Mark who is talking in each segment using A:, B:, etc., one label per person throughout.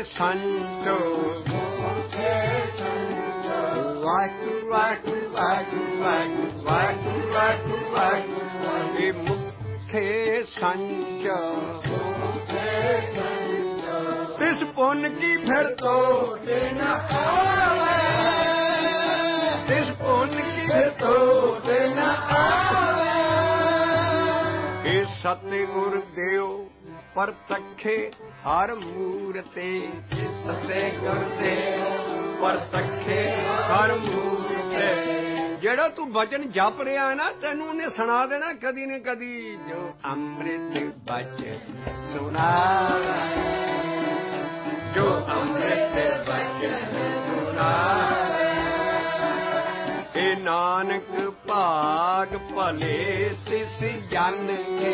A: ਸੰਤੋ ਵਾਹਿਗੁਰੂ ਵਾਹਿਗੁਰੂ ਵਾਹਿਗੁਰੂ ਵਾਹਿਗੁਰੂ ਵਾਹਿਗੁਰੂ ਵਾਹਿਗੁਰੂ ਇਹ ਮੁਖੇ ਸੰਚ ਤਿਸ ਪੁੰਨ ਕੀ ਫਿਰ ਤੋੜੇ ਨਾ ਆਵੇ ਤਿਸ ਪੁੰਨ ਕੀ ਫਿਰ ਤੋੜੇ ਨਾ ਆਵੇ ਇਹ ਸਤਿਗੁਰ ਦੇਵ ਪਰਤਖੇ ਹਰ ਮੂਰਤੇ ਸਤਿਗੁਰ ਦੇਵ ਪਰਤਖੇ ਹਰ ਮੂਰਤੇ ਜਿਹੜਾ ਤੂੰ ਬਚਨ ਜਪ ਰਿਹਾ ਨਾ ਤੈਨੂੰ ਉਹਨੇ ਸੁਣਾ ਦੇਣਾ ਕਦੀ ਨੇ ਕਦੀ ਜੋ ਅੰਮ੍ਰਿਤ ਬਚਨ ਸੁਣਾਵੇ ਜੋ ਅੰਮ੍ਰਿਤ ਬਚਨ ਸੁਣਾਵੇ ਇਹ ਨਾਨਕ ਭਾਗ ਭਲੇ ਤਿਸ ਜਨ ਕੇ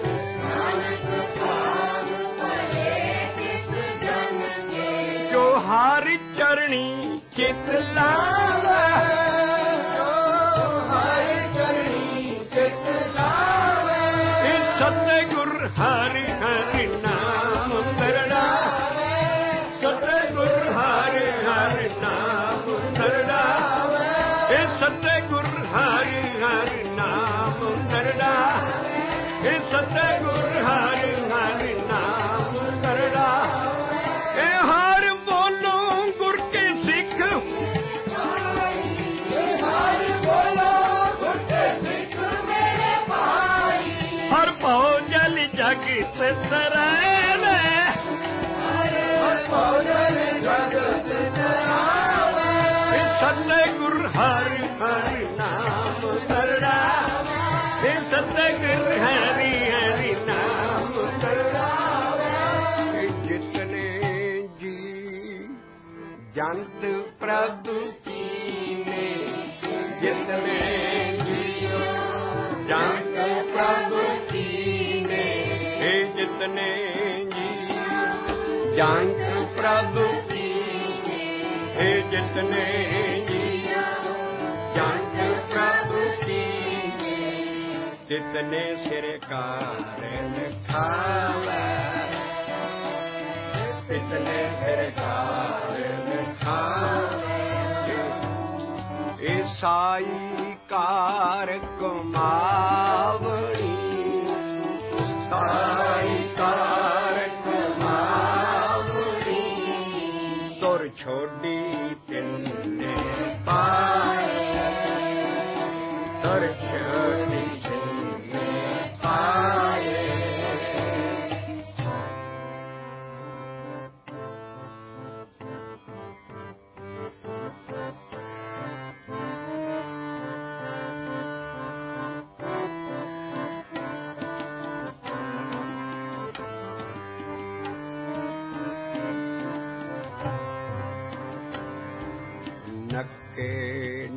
A: ਜੋ ਹਰਿ ਚਰਣੀ ਚਿਤ ਲਾਵੇ ਜੋ ਹਰਿ ਚਰਣੀ ਚਿਤ ਲਾਵੇ ਇਹ ਸਤਿਗੁਰ ਹਰਿ ਹਰਿ ਨਾਮ ਕਰੜਾ ਸਤਿਗੁਰ ਹਰਿ ਹਰਿ ਨਾਮ ਕਰੜਾ ਇਹ ਸਤਿਗੁਰ ਹਰਿ ਹਰਿ ਨਾਮ ਕਰੜਾ ਇਹ ਸਤਿਗੁਰ ਹਰਿ ਹਰਿ ਨਾਮ ਕਰੜਾ ਇਹ ਹਰ ਬੋਲੋ ਗੁਰ ਕੇ ਸਿੱਖ ਇਹ ਹਰ ਬੋਲੋ ਗੁਰ ਕੇ ਸਿੱਖ ਮੇਰੇ ਭਾਈ ਹਰ ਭਉ ਜਲ ਜਗ ਤੇ ਤਰਾਵੇ ਹਰ ਭਉ ਜਲ ਜਗ ਤੇ ਤਰਾਵੇ ਇਹ ਸਤਿਗੁਰ ਹਰਿ ਹਰਿ ਨਾਮ ਕਰੜਾ ਇਹ ਸਤਿਗੁਰ ਹਰਿ ਹਰਿ ਨਾਮ ਕਰੜਾ ਜਿਤਨੇ ਜੀ ਜੰਤ ਪ੍ਰਭ ਕੀਨੇ ਜਿਤਨੇ ਜੀ ਜੰਤ ਪ੍ਰਭ ਕੀਨੇ ਇਹ ਜਿਤਨੇ ਜੀ ਜੰਤ ਪ੍ਰਭ ਕੀਨੇ ਇਹ ਜਿਤਨੇ ਜੀ ਜੰਤ ਪ੍ਰਭ ਕੀਨੇ ਤਿਤਨੇ ਸਿਰ ਕਾਰਨ ਖਾਵੇ ਤਿਤਨੇ ਸਿਰ ਕਾਰਨ ਖਾਵੇ ਇਹ ਸਾਈ ਕਾਰ ਕਮਾਵਣੀ ਸਾਈ ਕਾਰ ਕਮਾਵਣੀ ਤੁਰ ਛੋਡੀ ਤਿੰਨੇ ਪਾਏ ਤੁਰ ਛੋਡੀ ਤਿੰਨੇ ਪਾਏ ਨੱਕੇ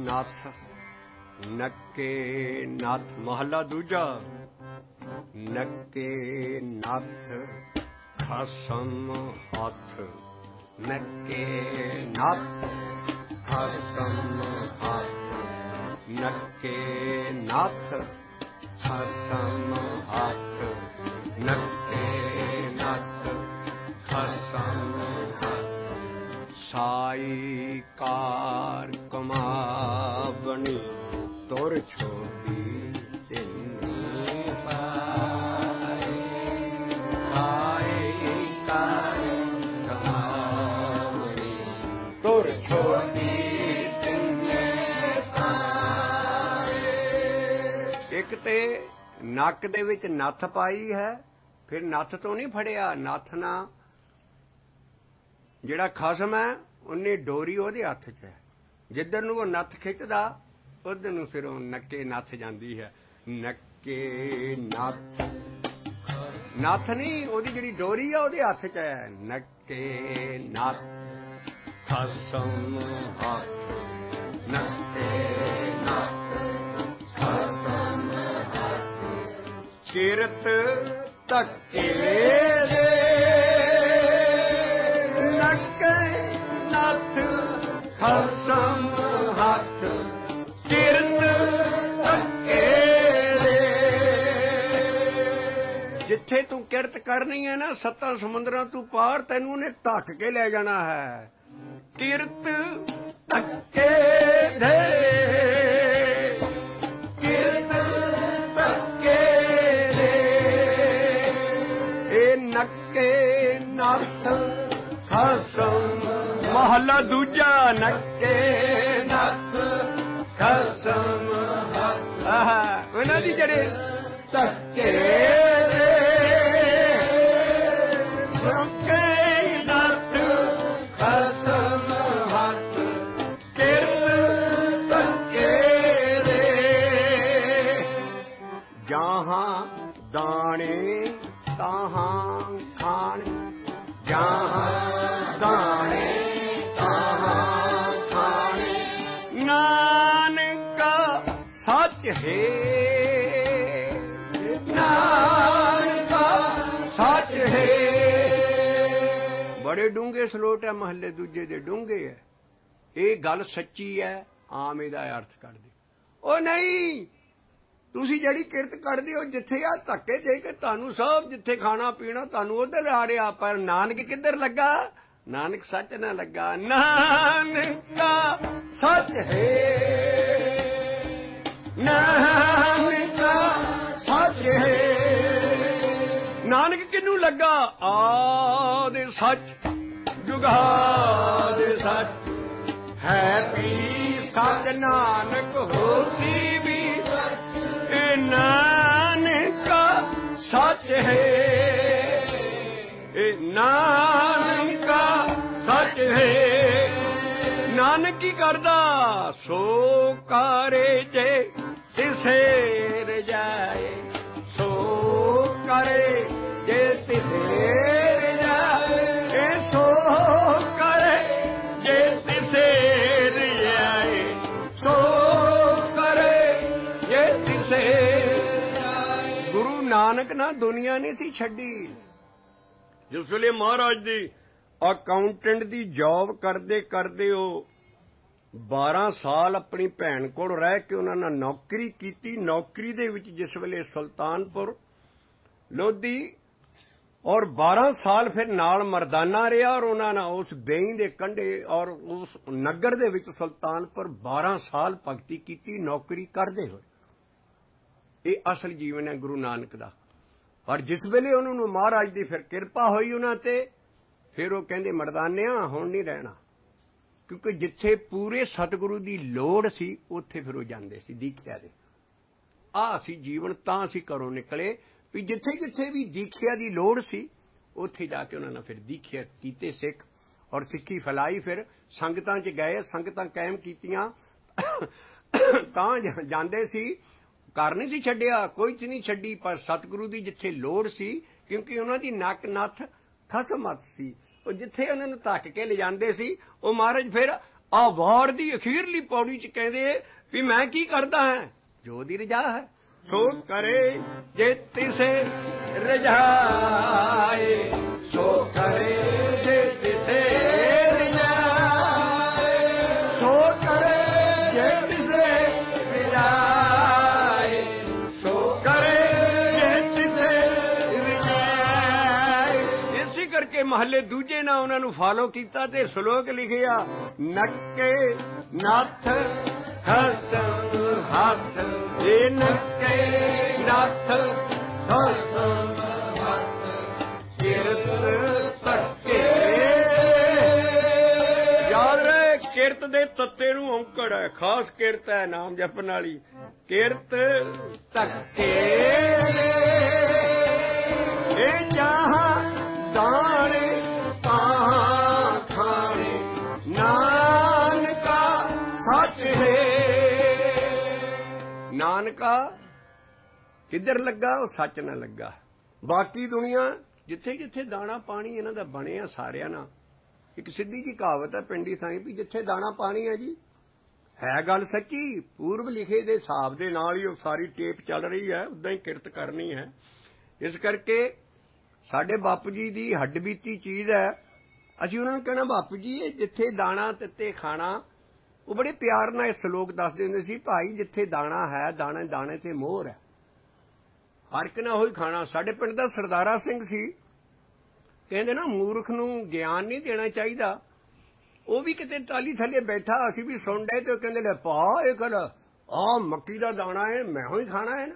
A: ਨੱਥ ਮਹਲਾ ਦੂਜਾ ਨੱਕੇ ਨੱਥ ਖਸਮ ਹੱਥ ਨੱਕੇ ਨੱਥ ਖਸਮ ਹੱਥ ਨੱਕੇ ਨੱਥ ਖਸਮ ਹੱਥ ਨੱਕੇ ਨੱਥ ਖਸਮ ਹੱਥ ਸਾਈ ਕਾਰ ਕਮਾਵਣੀ ਤੁਰ ਛੋਡੀ ਤਿੰਨੀ ਪਾਏ ਸਾਈ ਕਾਰ ਕਮਾਵਣੀ ਤੁਰ ਛੋਡੀ ਤਿੰਨੀ ਪਾਏ ਇੱਕ ਤੇ ਨੱਕ ਦੇ ਵਿੱਚ ਨੱਥ ਪਾਈ ਹੈ ਫਿਰ ਨੱਥ ਤੋਂ ਨਹੀਂ ਫੜਿਆ ਨੱਥ ਨਾ ਜਿਹੜਾ ਖਸਮ ਹੈ ਉਹਨੇ ਡੋਰੀ ਉਹਦੇ ਹੱਥ 'ਚ ਹੈ ਜਿੱਧਰ ਨੂੰ ਉਹ ਨੱਥ ਖਿੱਚਦਾ ਉਧਰ ਨੂੰ ਫਿਰ ਉਹ ਨੱਕੇ ਨੱਥ ਜਾਂਦੀ ਹੈ ਨੱਕੇ ਨੱਥ ਨੱਥ ਨਹੀਂ ਉਹਦੀ ਜਿਹੜੀ ਡੋਰੀ ਆ ਉਹਦੇ ਹੱਥ 'ਚ ਹੈ ਨੱਕੇ ਨੱਥ ਖਸਮ ਹੱਥ ਨੱਕੇ ਨੱਥ ਖਸਮ ਹੱਥ ਕਿਰਤ ਧੱਕੇ ਦੇ ਨੱਥ ਖਸਮ ਹੱਥ ਕਿਰਤ ਧੱਕੇ ਦੇ ਜਿੱਥੇ ਤੂੰ ਕਿਰਤ ਕਰਨੀ ਹੈ ਨਾ, 7 ਸਮੁੰਦਰਾਂ ਤੂੰ ਪਾਰ, ਤੈਨੂੰ ਉਹਨੇ ਧੱਕ ਕੇ ਲੈ ਜਾਣਾ ਹੈ। ਕਿਰਤ ਧੱਕੇ ਦੇ, ਕਿਰਤ ਧੱਕੇ ਦੇ, ਇਹ ਨੱਕੇ ਨੱਥ ਖਸਮ। ਮਹਲਾ ਦੂਜਾ। ਨੱਕੇ ਨੱਥ ਖਸਮ ਉਹਨਾਂ ਦੀ ਜਿਹੜੇ ਧੱਕੇ ਦੇ, ਨੱਕੇ ਨੱਥ ਖਸਮ ਹੱਥ, ਕਿਰਤ ਧੱਕੇ ਦੇ। ਜਹਾਂ ਦਾਣੇ ਤਾਹਾਂ ਖਾਣ, ਜਹਾਂ ਦਾਣੇ ਤਾਹਾਂ ਖਾਣ, ਨਾਨਕਾ ਸੱਚ ਹੈ, ਨਾਨਕਾ ਸੱਚ ਹੈ। ਬੜੇ ਡੂੰਘੇ ਸਲੋਟ ਹੈ ਮਹੱਲੇ ਦੂਜੇ ਦੇ, ਡੂੰਘੇ ਹੈ। ਇਹ ਗੱਲ ਸੱਚੀ ਹੈ, ਆਮ ਇਹਦਾ ਅਰਥ ਕਰਦੇ। ਉਹ ਨਹੀਂ, ਤੁਸੀਂ ਜਿਹੜੀ ਕਿਰਤ ਕਰਦੇ ਹੋ, ਜਿੱਥੇ ਆ ਧੱਕੇ ਦੇ ਕੇ ਤੁਹਾਨੂੰ ਸਭ, ਜਿੱਥੇ ਖਾਣਾ ਪੀਣਾ ਤੁਹਾਨੂੰ ਉੱਧਰ ਆ ਰਿਹਾ, ਪਰ ਨਾਨਕ ਕਿੱਧਰ ਲੱਗਾ? ਨਾਨਕ ਸੱਚ ਨਾ ਲੱਗਾ। ਨਾਨਕਾ ਸੱਚ ਹੈ, ਨਾਨਕਾ ਸੱਚ ਹੈ। ਨਾਨਕ ਕਿਹਨੂੰ ਲੱਗਾ? ਆਦਿ ਸੱਚ, ਜੁਗਾਦਿ ਸੱਚ ਹੈ ਵੀ ਸੱਚ, ਨਾਨਕ ਹੋਸੀ ਵੀ ਸੱਚ। ਇਹ ਨਾਨਕਾ ਸੱਚ ਹੈ, ਇਹ ਨਾਨਕਾ ਸੱਚ ਹੈ। ਨਾਨਕ ਕੀ ਕਰਦਾ? ਸੋ ਕਰੇ ਜੇ ਤਿਸੇ ਰਜਾਏ, ਸੋ ਕਰੇ ਜੇ ਤਿਸੇ ਰਜਾਏ, ਇਹ ਸੋ ਕਰੇ ਜੇ ਤਿਸੇ ਰਜਾਏ, ਸੋ ਕਰੇ ਜੇ ਤਿਸੇ। ਗੁਰੂ ਨਾਨਕ ਨਾ ਦੁਨੀਆ ਨਹੀਂ ਸੀ ਛੱਡੀ। ਜਿਸ ਵੇਲੇ ਮਹਾਰਾਜ ਦੀ ਅਕਾਊਂਟੈਂਟ ਦੀ ਜੌਬ ਕਰਦੇ ਕਰਦੇ ਉਹ 12 ਸਾਲ ਆਪਣੀ ਭੈਣ ਕੋਲ ਰਹਿ ਕੇ ਉਹਨਾਂ ਨਾਲ ਨੌਕਰੀ ਕੀਤੀ। ਨੌਕਰੀ ਦੇ ਵਿੱਚ ਜਿਸ ਵੇਲੇ ਸੁਲਤਾਨਪੁਰ ਲੋਧੀ, ਔਰ 12 ਸਾਲ ਫਿਰ ਨਾਲ ਮਰਦਾਨਾ ਰਿਹਾ, ਔਰ ਉਹਨਾਂ ਨਾਲ ਉਸ ਬੇਈ ਦੇ ਕੰਢੇ ਔਰ ਉਸ ਨਗਰ ਦੇ ਵਿੱਚ ਸੁਲਤਾਨਪੁਰ 12 ਸਾਲ ਭਗਤੀ ਕੀਤੀ, ਨੌਕਰੀ ਕਰਦੇ ਹੋਏ। ਇਹ ਅਸਲ ਜੀਵਨ ਹੈ ਗੁਰੂ ਨਾਨਕ ਦਾ। ਪਰ ਜਿਸ ਵੇਲੇ ਉਹਨਾਂ ਨੂੰ ਮਹਾਰਾਜ ਦੀ ਫਿਰ ਕਿਰਪਾ ਹੋਈ ਉਹਨਾਂ ਤੇ, ਫਿਰ ਉਹ ਕਹਿੰਦੇ ਮਰਦਾਨਿਆਂ ਹੁਣ ਨਹੀਂ ਰਹਿਣਾ, ਕਿਉਂਕਿ ਜਿੱਥੇ ਪੂਰੇ ਸਤਿਗੁਰੂ ਦੀ ਲੋੜ ਸੀ ਉੱਥੇ ਫਿਰ ਉਹ ਜਾਂਦੇ ਸੀ ਦੀਖਿਆ ਦੇ। ਆਹ ਅਸੀਂ ਜੀਵਨ ਤਾਂ ਅਸੀਂ ਘਰੋਂ ਨਿਕਲੇ ਵੀ ਜਿੱਥੇ ਜਿੱਥੇ ਵੀ ਦੀਖਿਆ ਦੀ ਲੋੜ ਸੀ ਉੱਥੇ ਜਾ ਕੇ ਉਹਨਾਂ ਨੇ ਫਿਰ ਦੀਖਿਆ ਕੀਤੇ ਸਿੱਖ, ਔਰ ਸਿੱਖੀ ਫੈਲਾਈ। ਫਿਰ ਸੰਗਤਾਂ 'ਚ ਗਏ, ਸੰਗਤਾਂ ਕਾਇਮ ਕੀਤੀਆਂ, ਤਾਂ ਜਾਂਦੇ ਸੀ। ਘਰ ਨਹੀਂ ਸੀ ਛੱਡਿਆ, ਕੋਈ ਚ ਨਹੀਂ ਛੱਡੀ, ਪਰ ਸਤਿਗੁਰੂ ਦੀ ਜਿੱਥੇ ਲੋੜ ਸੀ, ਕਿਉਂਕਿ ਉਹਨਾਂ ਦੀ ਨੱਕ ਨੱਥ ਖਸਮਤ ਸੀ, ਉਹ ਜਿੱਥੇ ਉਹਨਾਂ ਨੂੰ ਧੱਕ ਕੇ ਲਿਜਾਂਦੇ ਸੀ। ਉਹ ਮਹਾਰਾਜ ਫਿਰ ਆ ਵਾਰ ਦੀ ਅਖੀਰਲੀ ਪੌੜੀ 'ਚ ਕਹਿੰਦੇ ਵੀ ਮੈਂ ਕੀ ਕਰਦਾ ਹਾਂ, ਜੋ ਦੀ ਰਜਾ ਹੈ ਸੋ ਕਰੇ ਜੇ ਤਿਸੇ ਰਜਾਏ, ਸੋ ਕਰੇ ਜੇ ਤਿਸੇ ਰਜਾਏ, ਸੋ ਕਰੇ ਜੇ ਤਿਸੇ ਰਜਾਏ, ਸੋ ਕਰੇ ਜੇ ਤਿਸੇ ਰਜਾਏ। ਇਸੇ ਕਰਕੇ ਮਹੱਲੇ ਦੂਜੇ ਨਾਲ ਉਹਨਾਂ ਨੂੰ ਫਾਲੋ ਕੀਤਾ ਤੇ ਸ਼ਲੋਕ ਲਿਖਿਆ, ਨੱਕੇ ਨੱਥ ਖਸਮ ਹੱਥ, ਇਹ ਨੱਕੇ ਨੱਥ ਖਸਮ ਹੱਥ, ਕਿਰਤ ਧੱਕੇ। ਯਾਦ ਰਹੇ, ਕਿਰਤ ਦੇ ਤੱਤੇ ਨੂੰ ਔਂਕੜ ਹੈ, ਖਾਸ ਕਿਰਤ ਹੈ ਨਾਮ ਜਪਣ ਵਾਲੀ। ਕਿਰਤ ਧੱਕੇ ਇਹ ਜਹਾਂ ਦਾਣੇ ਤਾਹਾਂ ਖਾਣੇ, ਨਾਨਕਾ ਸੱਚ ਹੈ। ਨਾਨਕਾ ਕਿੱਧਰ ਲੱਗਾ? ਉਹ ਸੱਚ ਨਾਲ ਲੱਗਾ। ਬਾਕੀ ਦੁਨੀਆ ਜਿੱਥੇ ਜਿੱਥੇ ਦਾਣਾ ਪਾਣੀ ਇਹਨਾਂ ਦਾ ਬਣਿਆ ਸਾਰਿਆਂ ਨਾਲ। ਇੱਕ ਸਿੱਧੀ ਜੀ ਕਹਾਵਤ ਹੈ ਪਿੰਡੀ ਥਾਈ ਵੀ ਜਿੱਥੇ ਦਾਣਾ ਪਾਣੀ ਹੈ ਜੀ, ਹੈ ਗੱਲ ਸੱਚੀ। ਪੂਰਬ ਲਿਖੇ ਦੇ ਹਿਸਾਬ ਦੇ ਨਾਲ ਹੀ ਉਹ ਸਾਰੀ ਟੇਪ ਚੱਲ ਰਹੀ ਹੈ, ਉੱਦਾਂ ਹੀ ਕਿਰਤ ਕਰਨੀ ਹੈ। ਇਸ ਕਰਕੇ ਸਾਡੇ ਬਾਪੂ ਜੀ ਦੀ ਹੱਡਬੀਤੀ ਚੀਜ਼ ਹੈ। ਅਸੀਂ ਉਹਨਾਂ ਨੂੰ ਕਹਿਣਾ, ਬਾਪੂ ਜੀ ਇਹ ਜਿੱਥੇ ਦਾਣਾ ਤਿੱਤੇ ਖਾਣਾ। ਉਹ ਬੜੇ ਪਿਆਰ ਨਾਲ ਇਹ ਸਲੋਕ ਦੱਸਦੇ ਹੁੰਦੇ ਸੀ, ਭਾਈ ਜਿੱਥੇ ਦਾਣਾ ਹੈ ਦਾਣੇ ਦਾਣੇ ਤੇ ਮੋਹਰ ਹੈ। ਫਰਕ ਨਾ ਹੋਈ ਖਾਣਾ। ਸਾਡੇ ਪਿੰਡ ਦਾ ਸਰਦਾਰਾ ਸਿੰਘ ਸੀ, ਕਹਿੰਦੇ ਨਾ ਮੂਰਖ ਨੂੰ ਗਿਆਨ ਨਹੀਂ ਦੇਣਾ ਚਾਹੀਦਾ। ਉਹ ਵੀ ਕਿਤੇ ਟਾਲੀ ਥੱਲੇ ਬੈਠਾ, ਅਸੀਂ ਵੀ ਸੁਣ ਡਏ ਤੇ ਕਹਿੰਦੇ ਲੈ ਪਾ ਇਹ ਗੱਲ ਆਹ ਮੱਕੀ ਦਾ ਦਾਣਾ ਹੈ, ਮੈਂ ਹੀ ਖਾਣਾ ਹੈ ਨਾ।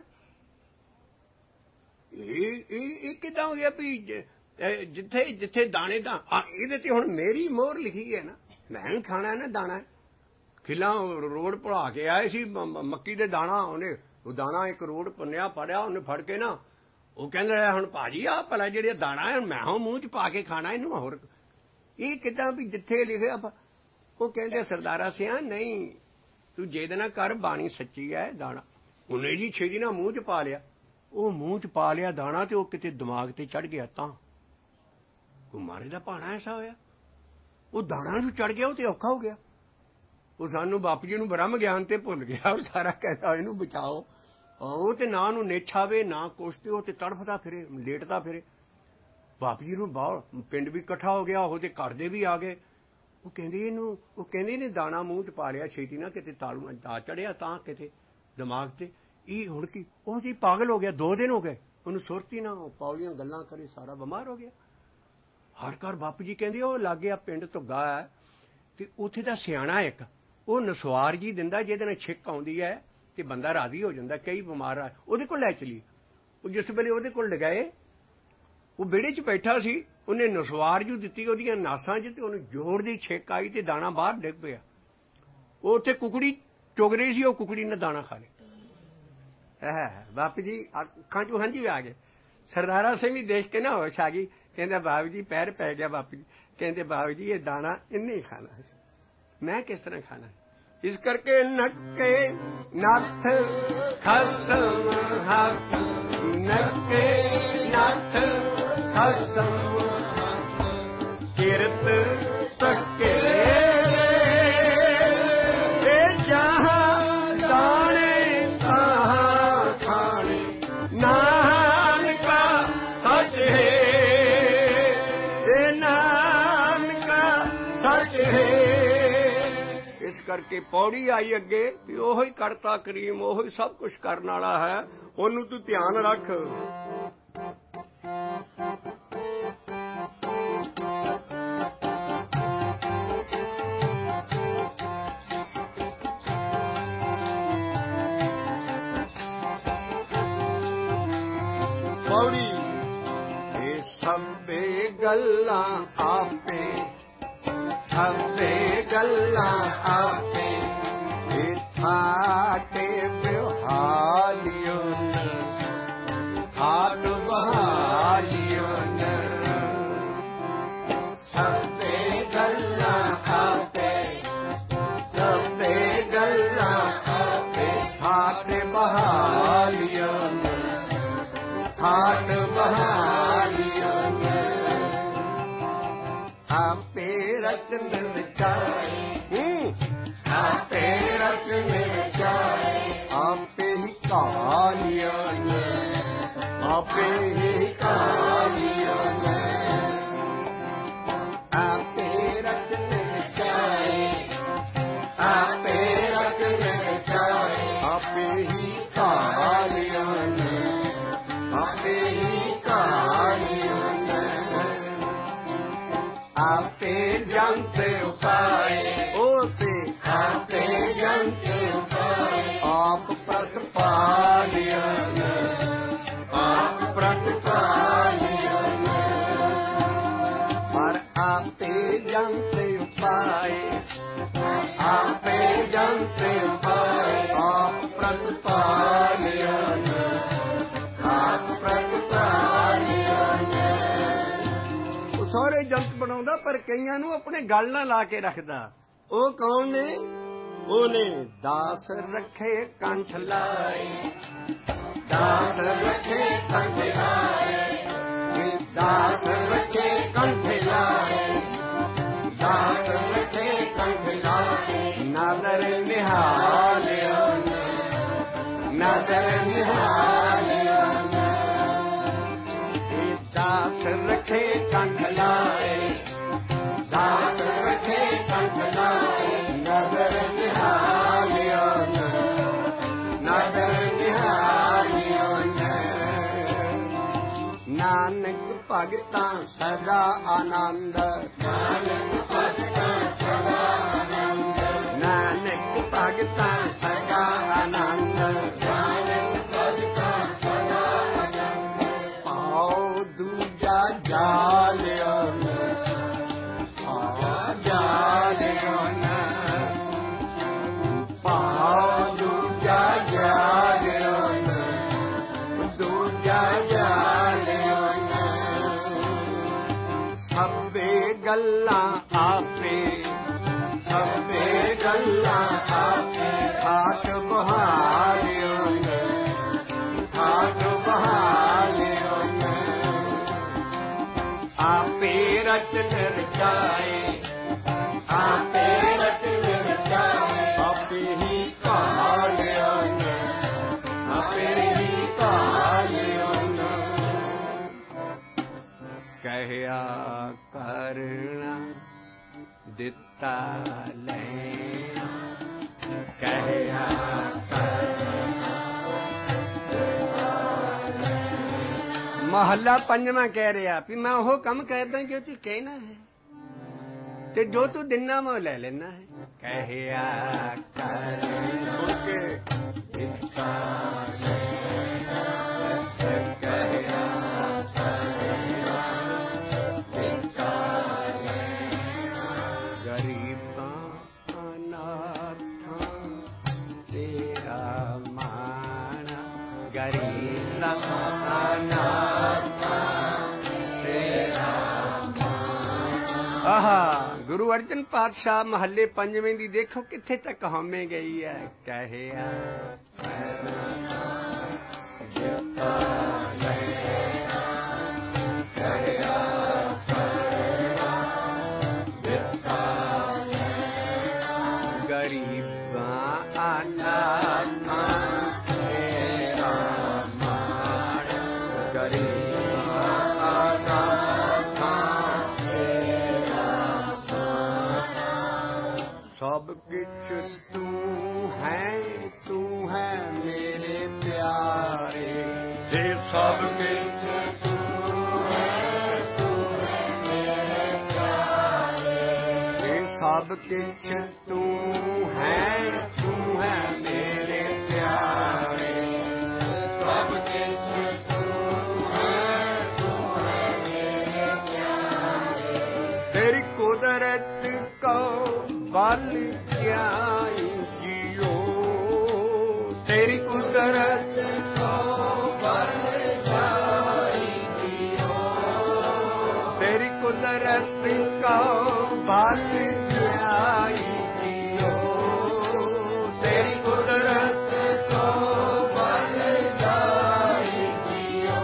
A: ਇਹ ਕਿੱਦਾਂ ਹੋ ਗਿਆ ਵੀ ਜਿੱਥੇ ਜਿੱਥੇ ਦਾਣੇ ਦਾ ਇਹਦੇ ਤੇ ਹੁਣ ਮੇਰੀ ਮੋਹਰ ਲਿਖੀ ਹੈ ਨਾ, ਮੈਂ ਹੀ ਖਾਣਾ ਹੈ ਨਾ ਦਾਣਾ। ਖਿਲਾ ਰੋਡ ਭੁਲਾ ਕੇ ਆਏ ਸੀ ਮੱਕੀ ਦੇ ਦਾਣਾ, ਉਹਨੇ ਉਹ ਦਾਣਾ ਇੱਕ ਰੋਡ ਪੰਨਿਆ ਫੜਿਆ, ਉਹਨੇ ਫੜ ਕੇ ਨਾ ਉਹ ਕਹਿੰਦਾ ਹੁਣ ਭਾਜੀ ਆ ਭਲਾ ਜਿਹੜੇ ਦਾਣਾ ਹੈ ਮੈਂ ਹਾਂ ਮੂੰਹ ਚ ਪਾ ਕੇ ਖਾਣਾ ਇਹਨੂੰ। ਹੋਰ ਇਹ ਕਿੱਦਾਂ ਵੀ ਜਿੱਥੇ ਲਿਖਿਆ। ਉਹ ਕਹਿੰਦੇ ਸਰਦਾਰਾ ਸਿਆ ਨਹੀਂ ਤੂੰ ਜਿਹਦੇ ਨਾਲ ਕਰ, ਬਾਣੀ ਸੱਚੀ ਹੈ। ਦਾਣਾ ਉਹਨੇ ਜੀ ਛੇਤੀ ਨਾਲ ਮੂੰਹ ਚ ਪਾ ਲਿਆ। ਉਹ ਮੂੰਹ ਚ ਪਾ ਲਿਆ ਦਾਣਾ ਤੇ ਉਹ ਕਿਤੇ ਦਿਮਾਗ ਤੇ ਚੜ ਗਿਆ। ਤਾਂ ਉਹ ਮਾਰੇ ਦਾ ਭਾਣਾ ਐਸਾ ਹੋਇਆ, ਉਹ ਦਾਣਾ ਨੂੰ ਚੜ ਗਿਆ, ਉਹ ਤੇ ਔਖਾ ਹੋ ਗਿਆ। ਉਹ ਸਾਨੂੰ ਬਾਪੂ ਜੀ ਨੂੰ ਬ੍ਰਹਮ ਗਿਆਨ ਤੇ ਭੁੱਲ ਗਿਆ। ਉਹ ਸਾਰਾ ਕਹਿੰਦਾ ਇਹਨੂੰ ਬਚਾਓ। ਉਹ ਤੇ ਨਾ ਉਹਨੂੰ ਨਿਛਾਵੇ ਨਾ ਕੁਛ, ਤੇ ਉਹ ਤੇ ਤੜਫਦਾ ਫਿਰੇ, ਲੇਟਦਾ ਫਿਰੇ। ਬਾਪੂ ਜੀ ਨੂੰ ਬਾਹਰ ਪਿੰਡ ਵੀ ਇਕੱਠਾ ਹੋ ਗਿਆ, ਉਹਦੇ ਘਰ ਦੇ ਵੀ ਆ ਗਏ। ਉਹ ਕਹਿੰਦੇ ਇਹਨੂੰ, ਉਹ ਕਹਿੰਦੇ ਨੇ ਦਾਣਾ ਮੂੰਹ ਚ ਪਾ ਲਿਆ ਛੇਤੀ ਨਾ, ਕਿਤੇ ਤਾਲੂ ਦਾ ਚੜਿਆ ਤਾਂ ਕਿਤੇ ਦਿਮਾਗ ਤੇ। ਇਹ ਹੁਣ ਕੀ ਉਹ ਜੀ ਪਾਗਲ ਹੋ ਗਿਆ। 2 ਦਿਨ ਹੋ ਗਏ ਉਹਨੂੰ ਸੁਰਤੀ ਨਾ, ਪੌੜੀਆਂ ਗੱਲਾਂ ਕਰੇ, ਸਾਰਾ ਬਿਮਾਰ ਹੋ ਗਿਆ। ਹਰ ਘਰ ਬਾਪੂ ਜੀ ਕਹਿੰਦੇ ਉਹ ਲਾਗੇ ਆ ਪਿੰਡ ਧੁੱਗਾ ਹੈ ਤੇ ਉੱਥੇ ਦਾ ਸਿਆਣਾ ਇੱਕ ਉਹ ਨਸਵਾਰ ਜੀ ਦਿੰਦਾ, ਜਿਹਦੇ ਨਾਲ ਛਿੱਕ ਆਉਂਦੀ ਹੈ ਤੇ ਬੰਦਾ ਰਾਜ਼ੀ ਹੋ ਜਾਂਦਾ। ਕਈ ਬਿਮਾਰ ਆ, ਉਹਦੇ ਕੋਲ ਲੈ ਚਲੀ। ਉਹ ਜਿਸ ਵੇਲੇ ਉਹਦੇ ਕੋਲ ਲਗਾਏ, ਉਹ ਵਿਹੜੇ 'ਚ ਬੈਠਾ ਸੀ, ਉਹਨੇ ਨਸਵਾਰ ਜੂ ਦਿੱਤੀ ਉਹਦੀਆਂ ਨਾਸਾਂ 'ਚ, ਤੇ ਉਹਨੂੰ ਜ਼ੋਰ ਦੀ ਛਿੱਕ ਆਈ ਤੇ ਦਾਣਾ ਬਾਹਰ ਡਿੱਗ ਪਿਆ। ਉਹ ਉੱਥੇ ਕੁਕੜੀ ਚੁਗ ਰਹੀ ਸੀ, ਉਹ ਕੁਕੜੀ ਨੇ ਦਾਣਾ ਖਾ ਲਿਆ। ਬਾਪੂ ਜੀ ਅੱਖਾਂ 'ਚੋਂ ਹੰਝੂ ਆ ਗਏ। ਸਰਦਾਰਾ ਸਿੰਘ ਵੀ ਦੇਖ ਕੇ ਨਾ ਹੋਸ਼ ਆ ਗਈ। ਕਹਿੰਦਾ ਬਾਬੂ ਜੀ ਪੈਰ ਪੈ ਗਿਆ। ਬਾਪੂ ਜੀ ਕਹਿੰਦੇ ਬਾਬੂ ਜੀ ਇਹ ਦਾਣਾ ਇਹਨੇ ਹੀ ਖਾਣਾ ਸੀ, ਮੈਂ ਕਿਸ ਤਰ੍ਹਾਂ ਖਾਣਾ। ਇਸ ਕਰਕੇ ਨੱਕੇ ਨੱਥ ਖਸਮ ਹੱਥ, ਨੱਕੇ ਨੱਥ ਖਸਮ ਕਿਰਤ ਤੱਕੇ ਇਹ ਜਹਾਂ ਦਾਣੇ ਕਹਾਂ ਖਾਣੇ, ਨਾਨਕਾ ਸੱਚ ਹੈ ਇਹ ਨਾਨਕਾ ਸੱਚ ਹੈ। ਇਸ ਕਰਕੇ ਪੌੜੀ ਆਈ ਅੱਗੇ ਵੀ ਉਹੋ ਹੀ ਕਰਤਾ ਕਰੀਮ, ਉਹੋ ਹੀ ਸਭ ਕੁਛ ਕਰਨ ਵਾਲਾ ਹੈ, ਉਹਨੂੰ ਤੂੰ ਧਿਆਨ ਰੱਖ। ਪੌੜੀ ਇਹ ਸਭੇ ਗੱਲਾਂ ਆਪੇ, ਸਭੇ ਗੱਲਾਂ ਆਪੇ ਠਾਟੇ ਬਿਹਾਲਿਓ ਠਾਟ ਬਹਾਲਿਓ ਸਭੇ ਗੱਲਾਂ ਆਪੇ, ਸਭੇ ਗੱਲਾਂ ਆਪੇ ਠਾਟ ਬਹਾਲਿਓ ਠਾਟ ਬਹਾਲਿਓ ਆਪੇ ਰਚਨ ਵਿਚਾਰੇ, ਆਪੇ ਰਚਨ ਵਿਚਾਰੇ ਆਪੇ ਹੀ ਕਹਾਣੀਆਂ, ਆਪੇ ਹੀ ਕਹਾਣੀਆਂ ਆਪੇ ਰਚਨ ਵਿਚਾਰੇ, ਆਪੇ ਰਚਨ ਵਿਚਾਰੇ ਆਪੇ ਹੀ ਕਹਾਣੀਆਂ, ਆਪੇ ਹੀ ਕਹਾਣੀਆਂ ਆਪੇ ਜੰਤ ਉਪਾਏ, ਉਸੇ ਆਪੇ ਜੰਤ ਉਪਾਏ ਆਪ ਪ੍ਰਤਪਾਲਿਆ, ਆਪ ਪ੍ਰਤਪਾਲਿਆ ਪਰ ਆਪੇ ਜੰਤ ਉਪਾਏ, ਆਪੇ ਜੰਤ ਉਪਾਏ ਆਪ ਪ੍ਰਤਪਾਲਿਆ, ਆਪ ਪ੍ਰਤਪਾਲਿਆ। ਉਹ ਸਾਰੇ ਜੰਤ ਬਣਾਉਂਦਾ ਪਰ ਕਈਆਂ ਨੂੰ ਆਪਣੇ ਗਲ ਨਾਲ ਲਾ ਕੇ ਰੱਖਦਾ। ਉਹ ਕੌਣ ਨੇ? ਉਹਨੇ ਦਾਸ ਰੱਖੇ ਕੰਠ ਲਾਏ, ਦਾਸ ਰੱਖੇ ਕੰਠ ਲਾਏ, ਦਾਸ ਰੱਖੇ ਕੰਠ ਲਾਏ, ਦਾਸ ਰੱਖੇ ਕੰਠ ਲਾਏ ਨਦਰ ਨਿਹਾਲਿਆ, ਨਦਰ ਨਿਹਾਲਿਆ ਦਾਸ ਰੱਖੇ ਕੰਠ ਲਾਏ, ਦਾਸ ਰੱਖੇ ਕੰਠ ਲਾਏ ਨਦਰ ਨਿਹਾਲਿਆ, ਨਦਰ ਨਿਹਾਲਿਆ ਨਾਨਕ ਭਗਤਾਂ ਸਦਾ ਆਨੰਦ, ਨਾਨਕ ਭਗਤਾਂ ਸਦਾ ਆਨੰਦ, ਨਾਨਕ ਭਗਤਾਂ ਸਦਾ ਆਨੰਦ, ਨਾਨਕ ਭਗਤਾਂ ਸਦਾ ਆਨੰਦ। ਪਾਉ ਦੂਜਾ ਜਾਲਿਓ ਨਾ, ਪਾਉ ਜਾਲਿਓ ਨਾ, ਪਾਉ ਦੂਜਾ ਜਾਲਿਓ ਨਾ, ਦੂਜਾ ਜਾਲਿਓ ਨਾ। ਸਭੇ ਗੱਲਾਂ ਆਪੇ, ਸਭੇ ਗੱਲਾਂ ਆਪੇ, ਹਾਥ ਬਹਾਲਿਓ ਨਾ, ਹਾਥ ਬਹਾਲਿਓ ਨਾ। ਆਪੇ ਰਚਨ ਰਚਾਏ, ਆਪੇ ਰਚਨ ਰਚਾਏ, ਆਪੇ ਹੀ ਭਾਲਿਓ ਨਾ, ਆਪੇ ਹੀ ਭਾਲਿਓ ਨਾ। ਕਹਿਆ ਕਰਨਾ ਦਿੱਤਾ ਲੈਣਾ, ਕਹਿਆ ਮਹੱਲਾ ਪੰਜਵਾਂ ਕਹਿ ਰਿਹਾ ਵੀ ਮੈਂ ਉਹ ਕੰਮ ਕਰਦਾ ਜੋ ਤੂੰ ਕਹਿਣਾ ਹੈ ਤੇ ਜੋ ਤੂੰ ਦਿਨਾ ਮੈਂ ਲੈ ਲੈਣਾ ਹੈ। ਕਹਿਆ ਕਰ ਮੁੜ ਕੇ ਦਿੱਤਾ ਲੈਣਾ, ਕਹਿਆ ਕਰਨਾ ਦਿੱਤਾ ਲੈਣਾ। ਗਰੀਬਾਂ ਅਨਾਥਾਂ ਤੇਰਾ ਮਾਣਾ, ਗਰੀਬਾਂ ਆਹਾ। ਗੁਰੂ ਅਰਜਨ ਪਾਤਸ਼ਾਹ ਮਹੱਲੇ ਪੰਜਵੇਂ ਦੀ ਦੇਖੋ ਕਿੱਥੇ ਤੱਕ ਹਉਮੈ ਗਈ ਹੈ। ਕਹਿਆ ਗਰੀਬਾਂ ਅਨਾਥਾਂ ਤੇਰਾ ਮਾਣ, ਗਰੀਬਾਂ ਅਨਾਥਾਂ ਤੇਰਾ ਮਾਣ। ਸਭ ਕੁਛ ਤੂੰ ਹੈ ਮੇਰੇ ਪਿਆਰੇ, ਤੇ ਸਭ ਕੁਛ ਤੂੰ ਹੈ ਮੇਰੇ ਪਿਆਰੇ, ਤੇ ਸਭ ਕੁਛ ਤੂੰ ਹੈ ਮੇਰੇ ਪਿਆਰੇ, ਸਭ ਕੁਛ ਤੂੰ ਹੈ ਮੇਰੇ ਪਿਆਰੇ। ਤੇਰੀ ਕੁਦਰਤ ਕੋ ਬਲ ਜਾਈ ਜੀਓ, ਤੇਰੀ ਕੁਦਰਤ ਕੋ ਬਲ ਜਾਈ ਜੀਓ, ਤੇਰੀ ਕੁਦਰਤ ਕੋ ਬਲ ਜਾਈ ਜੀਓ, ਤੇਰੀ ਕੁਦਰਤ ਕੋ ਬਲ ਜਾਈ ਜੀਓ।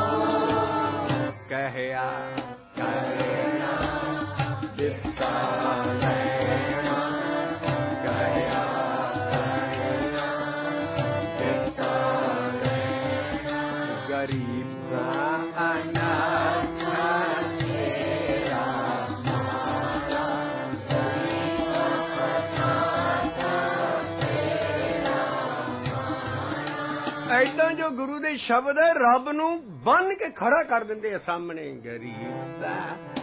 A: ਕਹਿਆ ਕਰਨਾ ਦਿੱਤਾ ਲੈਣਾ, ਕਹਿਆ ਕਰਨਾ ਦਿੱਤਾ ਲੈਣਾ। ਗਰੀਬਾਂ ਅਨਾਥਾਂ ਤੇਰਾ ਮਾਣਾ, ਗਰੀਬਾਂ ਅਨਾਥਾਂ ਤੇਰਾ ਮਾਣਾ। ਏਦਾਂ ਜੋ ਗੁਰੂ ਦੇ ਸ਼ਬਦ ਹੈ ਰੱਬ ਨੂੰ ਬੰਨ ਕੇ ਖੜਾ ਕਰ ਦਿੰਦੇ ਆ ਸਾਹਮਣੇ। ਗਰੀਬਾਂ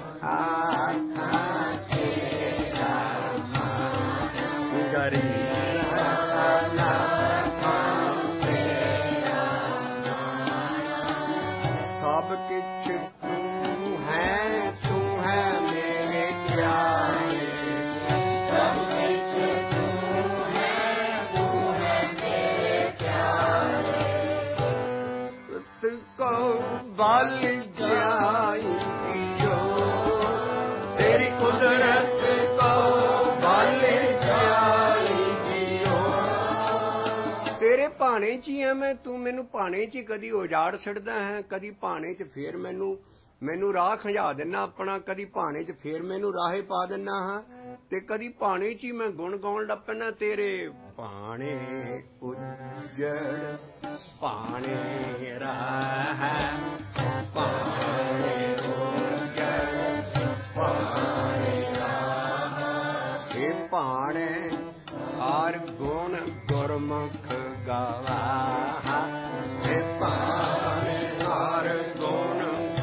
A: ਆਥਾਂ ਤੇਰਾ ਮਾਣਾ, ਗਰੀਬਾਂ ਅਨਾਥਾਂ ਤੇਰਾ ਮਾਣਾ। ਸਭ ਕੁਛ ਤੂੰ ਹੈ ਮੇਰੇ ਪਿਆਰੇ, ਸਭ ਕੁਛ ਤੂੰ ਹੈ ਮੇਰੇ ਪਿਆਰੇ। ਤੁਧ ਕੋ ਬਲ ਜਾਈ ਜੀਓ, ਤੇਰੀ ਕੁਦਰਤ ਕੋ ਬਲ ਜਾਈ ਜੀਓ। ਤੇਰੇ ਭਾਣੇ 'ਚ ਹੀ ਆ ਮੈਂ, ਤੂੰ ਮੈਨੂੰ ਭਾਣੇ 'ਚ ਹੀ ਕਦੀ ਉਜਾੜ ਛੱਡਦਾ ਹੈ, ਕਦੀ ਭਾਣੇ 'ਚ ਫੇਰ ਮੈਨੂੰ ਰਾਹ ਖੰਝਾ ਦਿੰਦਾ ਆਪਣਾ, ਕਦੀ ਭਾਣੇ 'ਚ ਫੇਰ ਮੈਨੂੰ ਰਾਹੇ ਪਾ ਦਿੰਦਾ ਹਾਂ, ਤੇ ਕਦੀ ਭਾਣੇ 'ਚ ਹੀ ਮੈਂ ਗੁਣ ਗਾਉਣ ਲੱਗ ਪੈਂਦਾ। ਤੇਰੇ ਭਾਣੇ ਉੱਜੜ ਭਾਣੇ ਰਾਹ, ਭਾਣੇ ਉੱਜੜ ਭਾਣੇ ਰਾਹ। ਇਹ ਭਾਣੇ ਹਰ ਗੁਣ ਗੁਰਮੁਖ ਗਾਵਾ, ਇਹ ਭਾਣੇ ਹਰ ਗੁਣ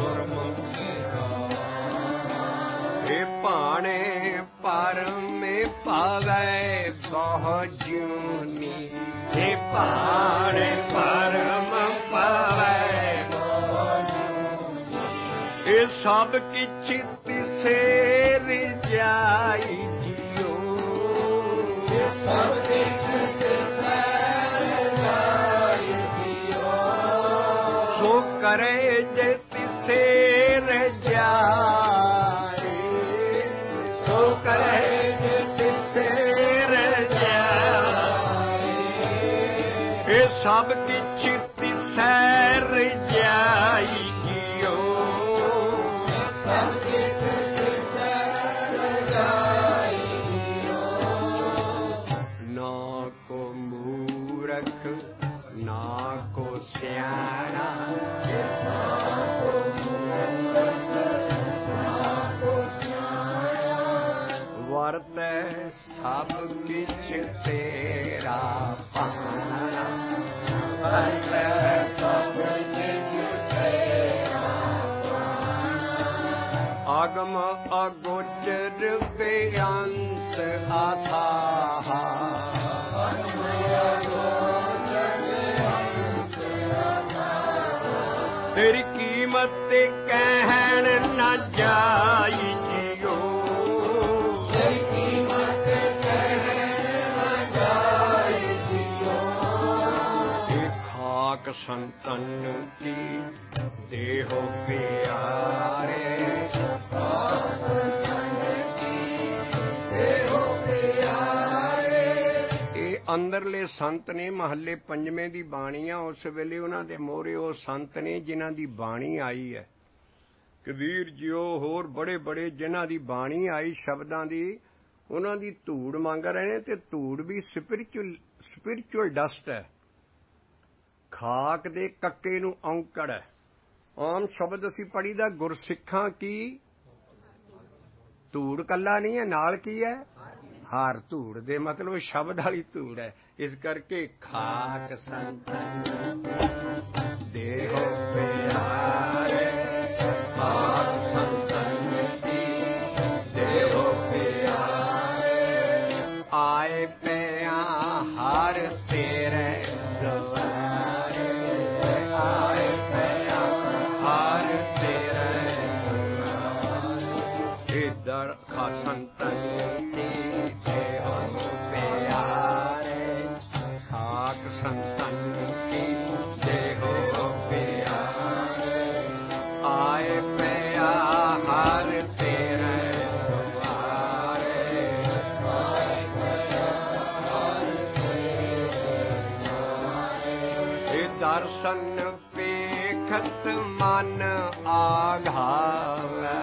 A: ਬਹੁ ਜਿਉਨੀ ਇਹ ਭਾਣੇ ਪਰਮ ਪਾਵੈ ਇਹ ਸਭ ਕਿਛ ਤਿਸੇ ਰਜਾਈ ਜਿਉ ਇਹ ਸਭ ਕਿਛ ਤਿਸੈ ਰਜਾਈ ਜਿਉ ਸੋ ਕਰੇ ਜੇ ਤਿਸੇ ਰਜਾਈ ਸੋ ਕਰੇ ਜੇ ਤਿਸੇ ਰਜਾਈ ਇਹ ਸਭ ਕਿਛ ਤਿਸੈ ਰਜਾਈ ਨਾ ਕੋ ਸਿਆਣਾ ਵਰਤੈ ਸਭ ਕਿਛ ਤੇਰਾ ਭਾਣਾ ਵਰਤੈ ਸਭ ਕਿਛ ਤੇਰਾ ਭਾਣਾ ਆਗਮ ਅਗੋਚਰ ਬੇਅੰਤ ਆਥਾਹ ਤੇਰੀ ਕੀਮਤ ਤੇ ਕਹਿਣ ਨਾ ਜਾਈ ਜਿਉ ਤੇਰੀ ਕੀਮਤ ਤੇ ਕਹਿਣ ਨਾ ਜਾਈ ਜਿਉ ਇਹ ਖਾਕ ਸੰਤਨ ਕੀ ਦੇਹੋ ਪਿਆਰੇ ਅੰਦਰਲੇ ਸੰਤ ਨੇ ਮਹੱਲੇ ਪੰਜਵੇਂ ਦੀ ਬਾਣੀ ਆ ਉਸ ਵੇਲੇ ਉਹਨਾਂ ਦੇ ਮੋਹਰੇ ਉਹ ਸੰਤ ਨੇ ਜਿਨ੍ਹਾਂ ਦੀ ਬਾਣੀ ਆਈ ਹੈ ਕਬੀਰ ਜੀਓ ਹੋਰ ਬੜੇ ਬੜੇ ਜਿਨ੍ਹਾਂ ਦੀ ਬਾਣੀ ਆਈ ਸ਼ਬਦਾਂ ਦੀ ਉਹਨਾਂ ਦੀ ਧੂੜ ਮੰਗ ਰਹੇ ਨੇ ਤੇ ਧੂੜ ਵੀ ਸਪਿਰਿਚੁਅਲ ਡਸਟ ਹੈ ਖਾਕ ਦੇ ਕੱਕੇ ਨੂੰ ਔਂਕੜ ਹੈ ਆਮ ਸ਼ਬਦ ਅਸੀਂ ਪੜ੍ਹੀਦਾ ਗੁਰਸਿੱਖਾਂ ਕੀ ਧੂੜ ਕੱਲਾ ਨਹੀਂ ਹੈ ਨਾਲ ਕੀ ਹੈ ਹਾਰ ਧੂੜ ਦੇ ਮਤਲਬ ਸ਼ਬਦ ਵਾਲੀ ਧੂੜ ਹੈ ਇਸ ਕਰਕੇ ਖਾਕ ਸੰਤਨ ਦੇਹੋ ਪਿਆਰੇ ਖਾਕ ਸੰਤਨ ਦੇਹੋ ਪਿਆਰੇ ਆਏ ਪਿਆ ਹਰ ਤੇਰੇ ਦੁਆਰੇ ਆਏ ਪਿਆ ਹਰ ਤੇਰੇ ਦੁਆਰੇ ਇਧਰ ਖਾ ਸੰਤਨ ਸੰਤਨ ਕੀ ਦੇਹੋ ਪਿਆਰੇ ਆਏ ਪਿਆ ਹਰ ਤੇਰੇ ਦੁਆਰੇ ਆਏ ਪਿਆ ਹਰ ਤੇਰੇ ਦੁਆਰੇ ਇਹ ਦਰਸ਼ਨ ਵੇਖਤ ਮਨ ਆਘਾਵੈ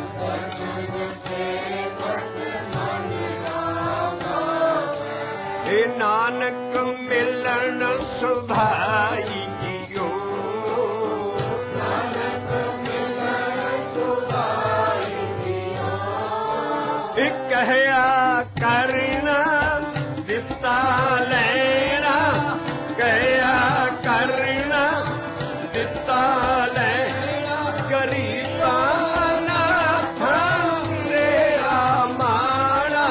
A: ਇਹ ਨਾਨਕ ਮਿਲਣ ਸੁਭਾਈ ਜਿਉ ਨਾਨਕ ਮਿਲਣ ਸੁਭਾਈ ਜਿਉ ਇਹ ਕਹਿਆ ਕਰਨਾ ਦਿੱਤਾ ਲੈਣਾ ਕਹਿਆ ਕਰਨਾ ਦਿੱਤਾ ਲੈਣਾ ਗਰੀਬਾਂ ਨਾਥ ਤੇਰਾ ਮਾਣਾ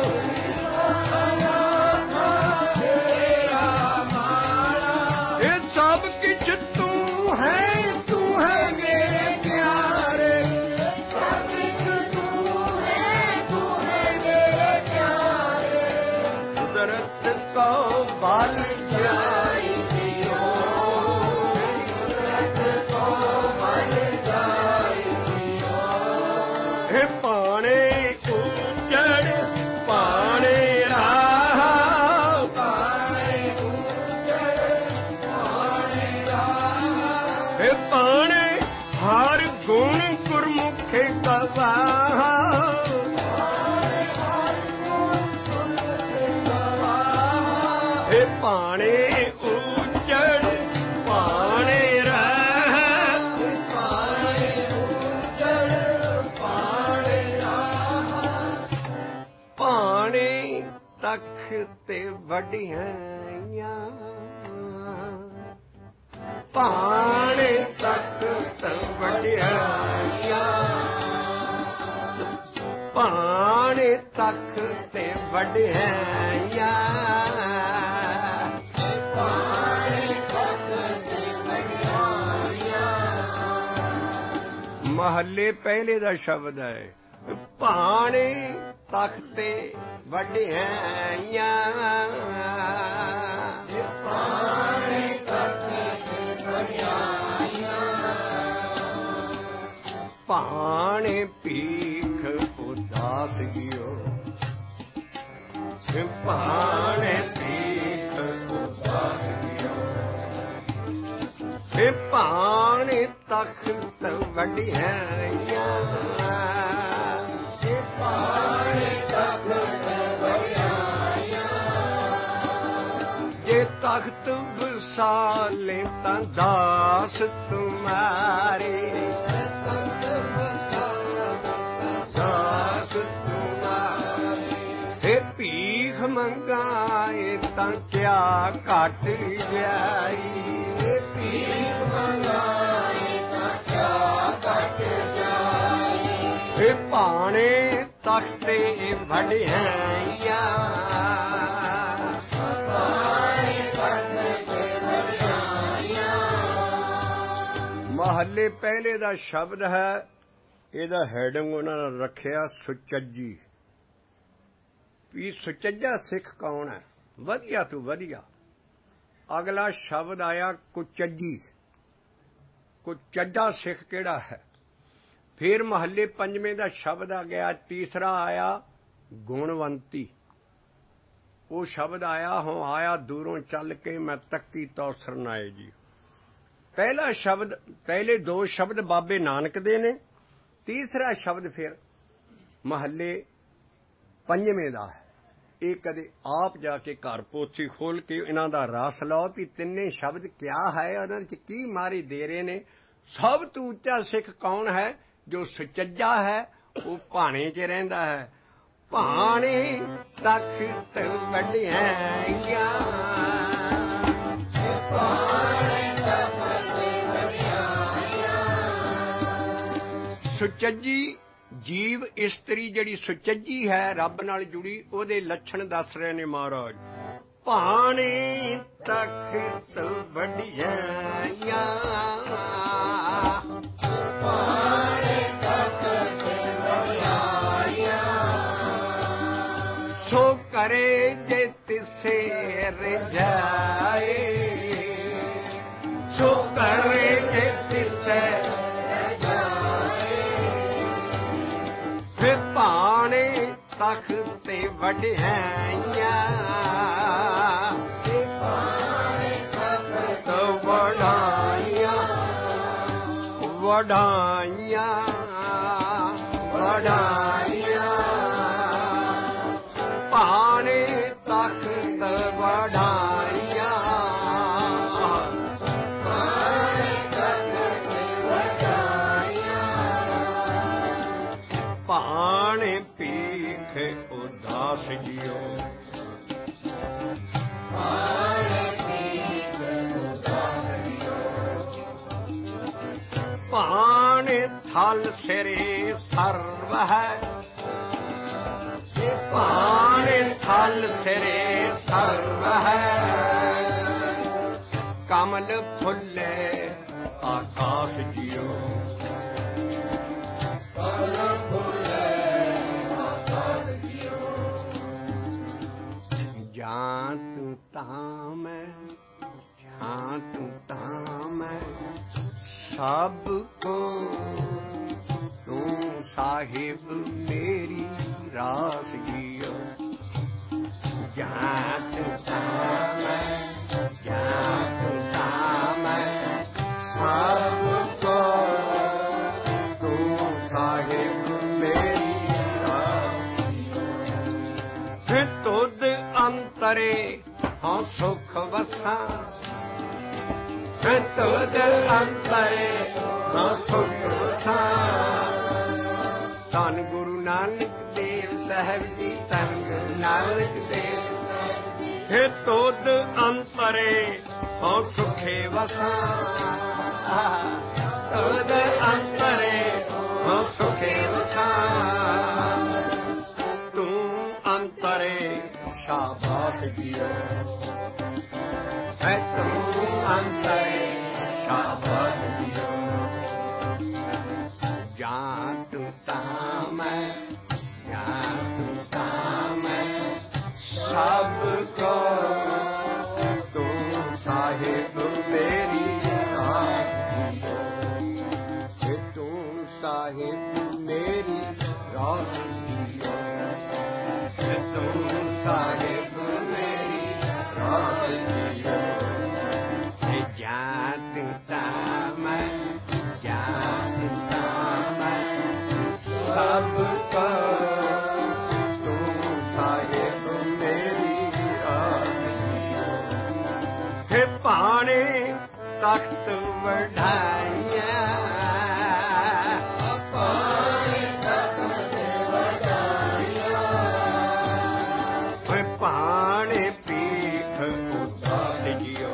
A: ਬਲ ਜਾਈ ਦਿਓ ਕੁਦਰਤ ਕੋ ਬਲ ਜਾਈ ਦਿਓ ਇਹ ਪਾਣੇ ਉਜੜ ਪਾਣੇ ਰਾਹ ਪਾਣੇ ਉਜੜ ਪਾਣੇ ਰਾਹ ਇਹ ਪਾਣੇ ਹਰ ਗੁਣ ਗੁਰਮੁਖੇ ਗਵਾਹ ਪਾਣੇ ਉਜੜ ਪਾਣੇ ਰਹਿ ਪਾਣੇ ਉਜੜ ਪਾਣੇ ਰਾਹ ਪਾਣੇ ਤਖਤ ਤੇ ਵਡਿਆਈਆਂ ਪਾਣੇ ਤਖਤ ਵਡਿਆਈਆਂ ਭਾਣੇ ਤੱਕ ਤੇ ਵਡਿਆਈਆਂ, ਮਹੱਲੇ ਪਹਿਲੇ ਦਾ ਸ਼ਬਦ ਹੈ। ਭਾਣੇ ਤੱਕ ਤੇ ਵਡਿਆਈਆਂ, ਭਾਣੇ ਭੀਖ ਉਦਾਸ ਗਿਓ, ਭਾਣੇ ਭੀਖ ਉਦਾਸ ਗਿਓ, ਭਾਣੇ ਤਖਤ ਵਡਿਆਈਆਂ, ਭਾਣੇ ਤਖਤ ਵਡਿਆਈਆਂ, ਜੇ ਤਖਤ ਵਿਸਾਲੇ ਤਾਂ ਦਾਸ ਤੁਮਾਰੇ, ਭੀਖ ਮੰਗਾਏ ਤਾਂ ਕਿਆ ਘਟ ਜਾਈ, ਭੀਖ ਮੰਗਾਏ ਤਾਂ ਕਿਆ ਘਟ ਜਾਈ, ਇਹ ਭਾਣੇ ਤਖਤੇ ਵਡਿਆਈਆਂ, ਭਾਣੇ ਤਖਤੇ ਵਡਿਆਈਆਂ। ਮਹੱਲੇ ਪਹਿਲੇ ਦਾ ਸ਼ਬਦ ਹੈ, ਇਹਦਾ ਹੈਡਿੰਗ ਉਹਨਾਂ ਨੇ ਰੱਖਿਆ ਸੁਚੱਜੀ। ਵੀ ਸੁਚੱਜਾ ਸਿੱਖ ਕੌਣ ਹੈ? ਵਧੀਆ ਤੋਂ ਵਧੀਆ। ਅਗਲਾ ਸ਼ਬਦ ਆਇਆ ਕੁਚੱਜੀ। ਕੁਚੱਜਾ ਸਿੱਖ ਕਿਹੜਾ ਹੈ? ਫਿਰ ਮਹੱਲੇ ਪੰਜਵੇਂ ਦਾ ਸ਼ਬਦ ਆ ਗਿਆ, ਤੀਸਰਾ ਆਇਆ ਗੁਣਵੰਤੀ। ਉਹ ਸ਼ਬਦ ਆਇਆ, ਹੋਂ ਆਇਆ ਦੂਰੋਂ ਚੱਲ ਕੇ ਮੈਂ ਤੱਕੀ ਤੋ ਸਰਨਾਏ ਜੀ। ਪਹਿਲਾ ਸ਼ਬਦ, ਪਹਿਲੇ ਦੋ ਸ਼ਬਦ ਬਾਬੇ ਨਾਨਕ ਦੇ ਨੇ, ਤੀਸਰਾ ਸ਼ਬਦ ਫਿਰ ਮਹੱਲੇ ਪੰਜਵੇਂ ਦਾ ਹੈ। ਇਹ ਕਦੇ ਆਪ ਜਾ ਕੇ ਘਰ ਪੋਥੀ ਖੋਲ ਕੇ ਇਹਨਾਂ ਦਾ ਰਸ ਲਓ ਵੀ ਤਿੰਨੇ ਸ਼ਬਦ ਕਿਆ ਹੈ, ਉਹਨਾਂ ਚ ਕੀ ਮਾਰੀ ਦੇ ਰਹੇ ਨੇ। ਸਭ ਤੋਂ ਉੱਚਾ ਸਿੱਖ ਕੌਣ ਹੈ? ਜੋ ਸੁਚੱਜਾ ਹੈ, ਉਹ ਭਾਣੇ 'ਚ ਰਹਿੰਦਾ ਹੈ। ਭਾਣੇ ਤਖਤ ਵਡਿਆਈਆਂ, ਭਾਣੇ ਤਖਤ ਵਡਿਆਈਆਂ। ਸੁਚੱਜੀ ਜੀਵ ਇਸਤਰੀ ਜਿਹੜੀ ਸੁਚੱਜੀ ਹੈ, ਰੱਬ ਨਾਲ ਜੁੜੀ, ਉਹਦੇ ਲੱਛਣ ਦੱਸ ਰਹੇ ਨੇ ਮਹਾਰਾਜ। ਭਾਣੇ ਤਖਤ ਵਡਿਆਈਆਂ, ਭਾਣੇ ਤਖਤ ਵਡਿਆਈਆਂ। ਸੋ ਕਰੇ ਜੇ ਤਿਸੇ ਰਜਾਏ, ਸੋ ਕਰੇ ਜੇ ਤਿਸੇ ਭਾਣੇ ਤਖਤ ਵਡਿਆਈਆਂ, ਭਾਣੇ ਤਖਤ ਵਡਾਈਆਂ, ਵਡਾਈਆਂ, ਵਡਾਈਆਂ। ਭਾਣੇ ਤਖਤ ਵਡਾਈਆਂ, ਭਾਣੇ ਤਖਤ ਵਡਾਈਆਂ। ਭਾਣੇ ਭੀਖ ਉਦਾਸ ਜਿਓ, ਭਾਣੇ ਭੀਖ ਉਦਾਸ ਜਿਓ। ਭਾਣੇ ਥਲ ਸਿਰੇ ਸਰਵ ਹੈ, ਭਾਣੇ ਥਲ ਸਿਰੇ ਸਰਵ ਹੈ। ਕਮਲ ਫੁੱਲੇ ਆਕਾਸ਼ ਜਿਓ, ਜਾਂ ਤੂੰ ਤਾਂ ਮੈਂ, ਜਾਂ ਤੂੰ ਤਾਂ ਮੈਂ, ਸਭ ਕੋ ਤੂੰ ਸਾਹਿਬ ਮੇਰੀ ਰਾਸ ਜਿਓ। ਜਾਂ ਤੂੰ ਤਾਂ ਮੈਂ, ਜਾਂ ਤੂੰ ਤਾਂ ਮੈਂ, ਸਭ ਕੋ ਤੂੰ ਸਾਹਿਬ ਮੇਰੀ ਰਾਸ ਜਿਓ। ਤੁਧ ਅੰਤਰੇ ਹਾਂ ਸੁਖ ਵਸਾਂ, ਤੁਧ ਅੰਤਰੇ ਹਾਂ ਸੁਖ ਵਸਾਂ। ਧੰਨ ਗੁਰੂ ਨਾਨਕ ਦੇਵ ਸਾਹਿਬ ਜੀ, ਧੰਨ ਗੁਰੂ ਨਾਨਕ ਦੇਵ ਸਾਹਿਬ ਜੀ। ਤੁਧ ਅੰਤਰੇ ਹਾਂ ਸੁਖੇ ਵਸਾਂ, ਤੁਧ ਅੰਤਰੇ ਹਾਂ ਸੁਖੇ ਵਸਾਂ। ਸਾਹਿਬ ਮੇਰੀ ਰਾਸ ਦਿਓ, ਤੂੰ ਸਾਹਿਬ ਮੇਰੀ ਰਾਸ ਦਿਓ। ਜਾਣਦਾ ਮੈਂ, ਜਾਣਦਾ ਮੈਂ ਸਭ ਕੋ, ਤੂੰ ਸਾਹਿਬ ਮੇਰੀ ਰਾਸ ਦਿਓ। ਹੈ ਪਾਣੇ ਤਖਤ ਵਢਾਈਆਂ, ਪਾਣੇ ਤਖਤ ਵਢਾਈਆਂ, ਹੈ ਪਾਣੇ ਪੀਠ ਉਤਾਰ ਜਿਓ,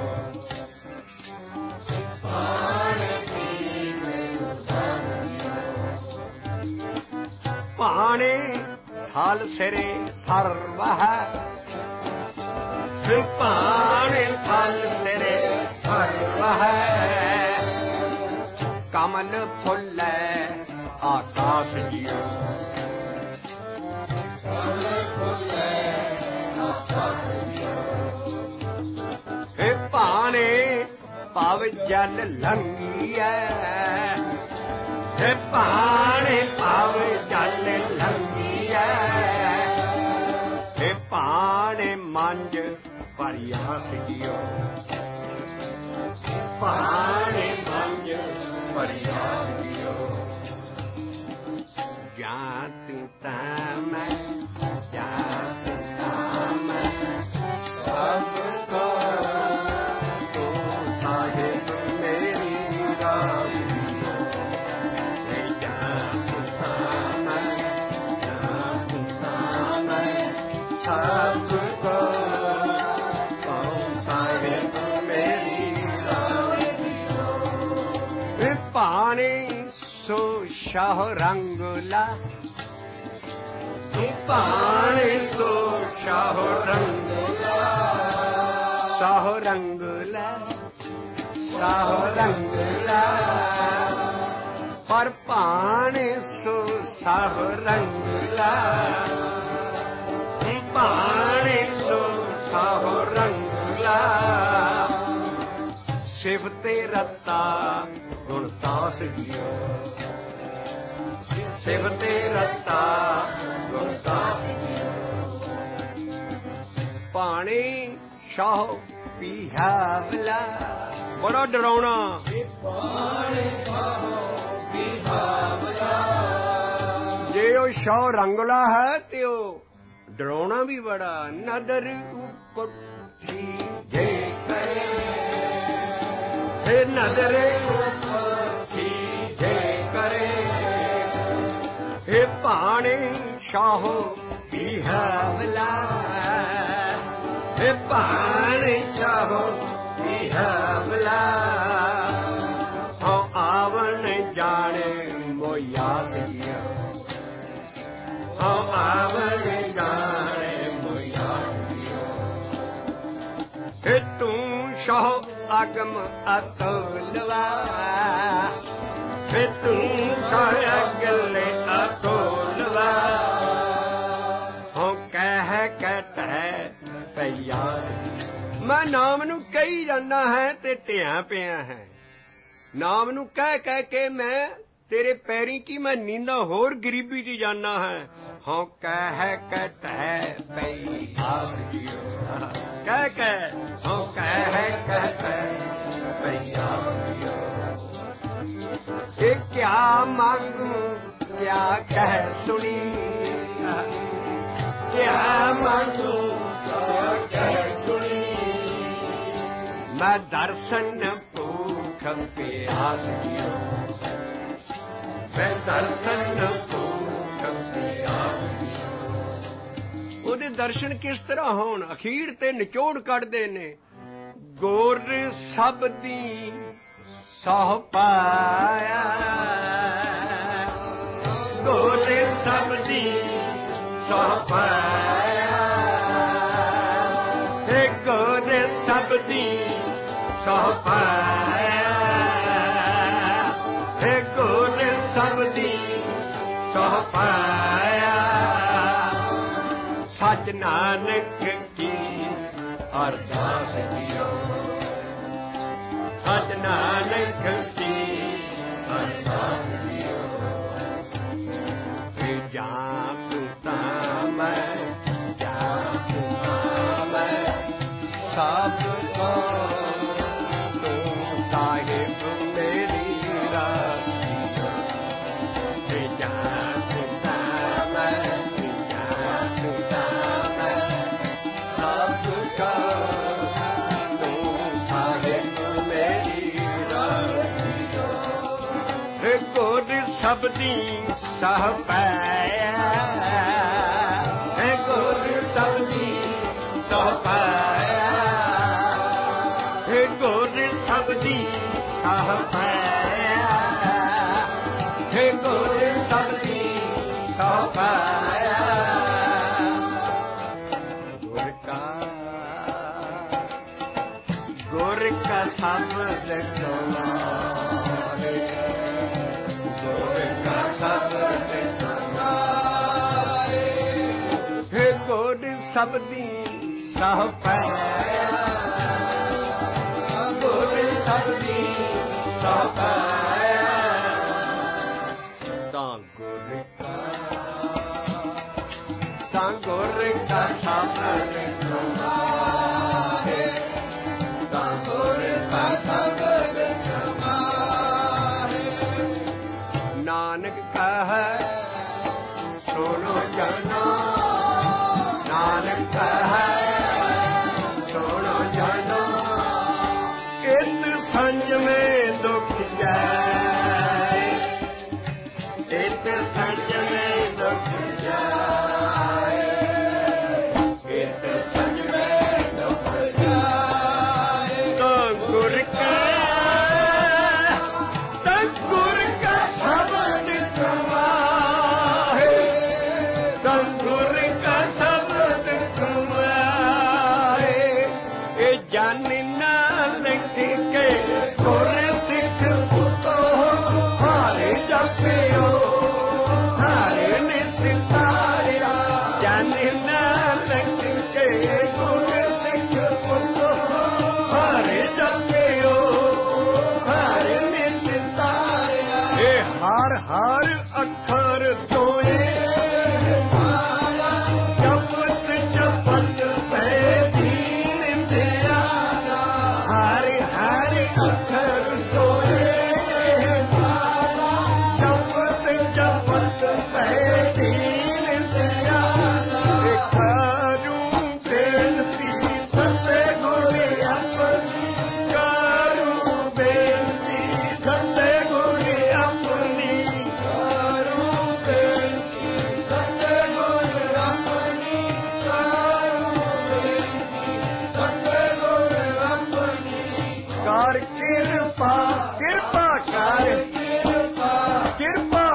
A: ਪਾਣੇ ਥਲ ਸਿਰੇ ਸਰਵਹ, ਪਾਣੇ ਥਲ ਸਿਰੇ ਸਰਵਹ, ਕਮਲ ਫੁੱਲੈ ਆਕਾਸ਼ ਜਿਉ, ਕਮਲ ਫੁੱਲੈ ਆਕਾਸ਼ ਜਿਉ। ਹੇ ਪਾਣੇ ਭਵ ਜਲ ਲੰਘੀਐ, ਹੇ ਪਾਣੇ ਭਵ ਜਲ ਲੰਘੀਐ, ਹੇ ਪਾਣੇ ਮੰਝ ਪਰਿਆਸ ਜਿਉ, ਪਾਣੇ ਮੰਝ ਪਰਿਆਸ ਜਿਉ। ਜਾਤ ਤਾਂ ਮੈਂ, ਜਾਤ ਤਾਂ ਮੈਂ ਸਭ ਕੋ, ਤੂੰ ਸਾਹਿਬ ਮੇਰੀ ਰਾਸ ਦਿਓ। ਜਾਤ ਤਾਂ ਮੈਂ, ਜਾਤ ਤਾਂ ਮੈਂ ਸਭ ਕੋ, ਤੂੰ ਸਾਹਿਬ ਮੇਰੀ ਰਾਸ ਦਿਓ। ਪਾਣੀ ਸੋ ਸ਼ਾਹ ਰੰਗਲਾ, ਪਾਣੀ ਸੋ ਸ਼ਾਹ ਰੰਗਲਾ, ਸ਼ਾਹ ਰੰਗਲਾ, ਸ਼ਾਹ ਰੰਗਲਾ, ਪਰ ਪਾਣੀ ਸੋ ਸ਼ਾਹ ਰੰਗਲਾ, ਪਾਣੀ ਸੋ ਸ਼ਾਹ ਰੰਗਲਾ, ਸ਼ਿਵ ਤੇ ਰਤਾ ਗੁਣਦਾਸ ਜਿਉ, ਸ਼ਿਵ ਤੇ ਰਤਾ ਗੁਣਦਾਸ ਜਿਉ। ਪਾਣੀ ਸ਼ਾਹ ਪੀਹਾਵਲਾ, ਬੜਾ ਡਰਾਉਣਾ, ਪਾਣੀ ਸ਼ਾਹ ਪੀਹਾਵਲਾ, ਜੇ ਉਹ ਸ਼ਾਹ ਰੰਗਲਾ ਹੈ ਤੇ ਉਹ ਡਰਾਉਣਾ ਵੀ ਬੜਾ। ਨਦਰ ਉਪਠੀ ਜੇ ਕਰੇ, ਨਦਰ ਉਪਠੀ ਜੇ ਕਰੇ, हे पाणे शाहो पीहावला, हे पाणे शाहो पीहावला, हाँ आवन जाने मोयास जियो, हाँ आवन जाने मोयास जियो। हे तू शाहो आगम अतुलवा, हे तू शाह अगले अतुलवा, हों कह ਕਹਿ ਪਈਆ। ਮੈਂ ਨਾਮ ਨੂੰ ਕਹੀ ਜਾਂਦਾ ਹੈ ਤੇ ਢਿਆ ਪਿਆ ਹੈ। ਨਾਮ ਨੂੰ ਕਹਿ ਕਹਿ ਕੇ ਮੈਂ ਤੇਰੇ ਪੈਰੀਂ ਕੀ ਮੈਂ ਨੀਂਦਾ ਹੋਰ ਗਰੀਬੀ ਚ ਜਾਨਾ ਹੈ। ਹਾਂ ਕਹਿ ਕਹਿ ਪਈ ਆਸ ਜਿਓ ਕਹਿ ਕਹਿ ਹਾਂ ਕਹਿ ਪਈ ਆਸ ਜਿਓ। ਇਹ ਕਿਆ ਮੰਗੂ ਕਿਆ ਕਹਿ ਸੁਣੀ, ਕਿਆ ਮੰਗੂ ਕਿਆ ਕਹਿ ਸੁਣੀ। ਮੈਂ ਦਰਸ਼ਨ ਭੂਖ ਪਿਆਸ ਜਿਓ, ਮੈਂ ਦਰਸ਼ਨ ਭੂਖ ਪਿਆਸ ਜਿਓ। ਉਹਦੇ ਦਰਸ਼ਨ ਕਿਸ ਤਰ੍ਹਾਂ ਹੋਣ? ਅਖੀਰ ਤੇ ਨਿਚੋੜ ਕੱਢਦੇ ਨੇ। ਗੋਰ ਸਭ ਦੀ ਸਹੁ ਪਾਇਆ, ਗੋਰ ਸਭ ਦੀ ਸਹੁ ਪਾਇਆ, ਤੇ ਗੋਰ ਸਭ ਦੀ ਸਹੁ ਪਾਇਆ, ਤੇ ਗੋਰ ਸਭ ਦੀ ਸਹੁ ਪਾਇਆ। ਸੱਚ ਨਾਨਕ ਕੀ ਅਰਦਾਸ ਜਿਓ, ਸੱਚ ਨਾਨਕ ਕੀ ਅਰਦਾਸ ਜਿਓ। ਸਬਦੀ ਸਹ ਪੈ ਗੁਰ ਸਬਦੀ ਸਹ ਪੈ ਗੁਰ ਸਬਦੀ ਸਹ ਪੈ ਗੁਰ ਸਬਦੀ ਸਹ ਪੈ ਗੁਰ ਕਾ ਸ਼ਬਦ ਕਮਾਲੇ ਗੁਰ ਕਾ ਸ਼ਬਦ ਕਮਾਲੇ ਹੈ ਗੁਰ ਸਬਦੀ ਸਹ ਪੈ ਗੁਰ ਸਬਦੀ ਸਹ ਪੈ ਤਾਂ ਗੁਰ ਕਾ ਸ਼ਬਦ ਕਮਾਲੇ ਨਾਨਕ ਕਹੈ ਸੁਣੋ ਜਨੋ ਨਾਨਕ ਕਹੈ ਸੁਣੋ ਜਨੋ ਇਤ ਸੰਜਮੇ ਦੁਖ ਜਾਏ ਇਤ ਸੰਜਮੇ ਦੁਖ ਜਾਏ ਇਤ ਸੰਜਮੇ ਦੁਖ ਜਾਏ ਤਾਂ ਗੁਰ ਕਾ ਸ਼ਬਦ ਕਮਾਏ ਤਾਂ ਗੁਰ ਕਾ ਸ਼ਬਦ ਕਮਾਏ ਇਹ ਜਨ ਨਾਨਕ ਕੇ ਗੁਰ ਸਿੱਖ ਪੁੱਤੋ ਹਾਰੇ ਜਪਿਓ ਹਾਰੇ ਨਿਸਤਾਰਿਆ ਜਨ ਨਾਨਕ ਕੇ ਗੁਰ ਸਿੱਖ ਪੁੱਤੋ ਹਾਰੇ ਜਪਿਓ ਹਾਰੇ ਨਿਸਤਾਰਿਆ ਇਹ ਹਰ ਹਰ ਅੱਖਰ ਤੋਏ ਜਪਤ ਜਪਤ ਪੈ ਦੀਨ ਦਿਆਲਾ ਹਰ ਹਰ ਅੱਖਰ ਤੋਏ ਜਪਤ ਜਪਤ ਪੈ ਦੀਨ ਦਿਆਲਾ ਕਰੂ ਬੇਨਤੀ ਸਤੇ ਗੁਰ ਆਪਣੀ ਕਰੂ ਬੇਨਤੀ ਸਤੇ ਗੁਰ ਆਪਣੀ ਕਰੂ ਬੇਨਤੀ ਸਤੇ ਗੁਰ ਆਪਣੀ ਕਰੂ ਬੇਨਤੀ ਸਤੇ ਗੁਰ ਆਪਣੀ ਕਰ ਕਿਰਪਾ ਕਿਰਪਾ ਕਰ ਕਿਰਪਾ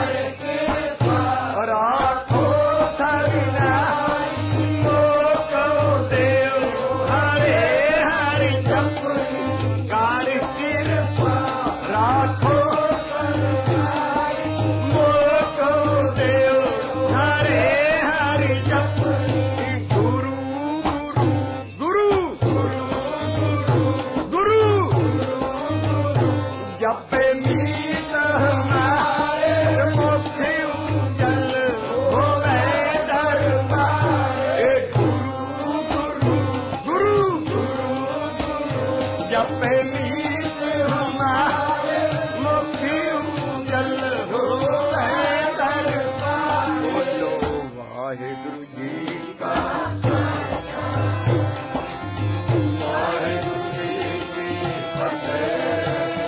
A: ਰਾਖੋ ਸਰਨਾ ਮੋਕੋ ਦੇਵ ਹਰੇ ਹਰਿ ਜਪੁ ਕਰ ਕਿਰਪਾ ਰਾਖੋ ਮੋਕੋ ਦੇਵ ਹਰੇ ਹਰਿ ਜਪੁ ਗੁਰੂ ਗੁਰੂ ਗੁਰੂ ਗੁਰੂ ਜਪੇ ਮੀਤ ਹਮਾਰੇ ਮੁਖ ਉਜਲ ਹੋਵੇ ਦਰਬਾਰ ਗੁਰੂ ਗੁਰੂ ਗੁਰੂ ਗੁਰੂ ਜਪੇ ਮੀਤ ਹਮਾਰੇ ਮੁਖ ਉਜਲ ਹੋਵੇ ਦਰਬਾਰ ਬੋਲੋ ਵਾਹਿਗੁਰੂ ਜੀ ਕਾ ਵਾਹਿਗੁਰੂ ਜੀ ਕੀ ਫਤਿਹ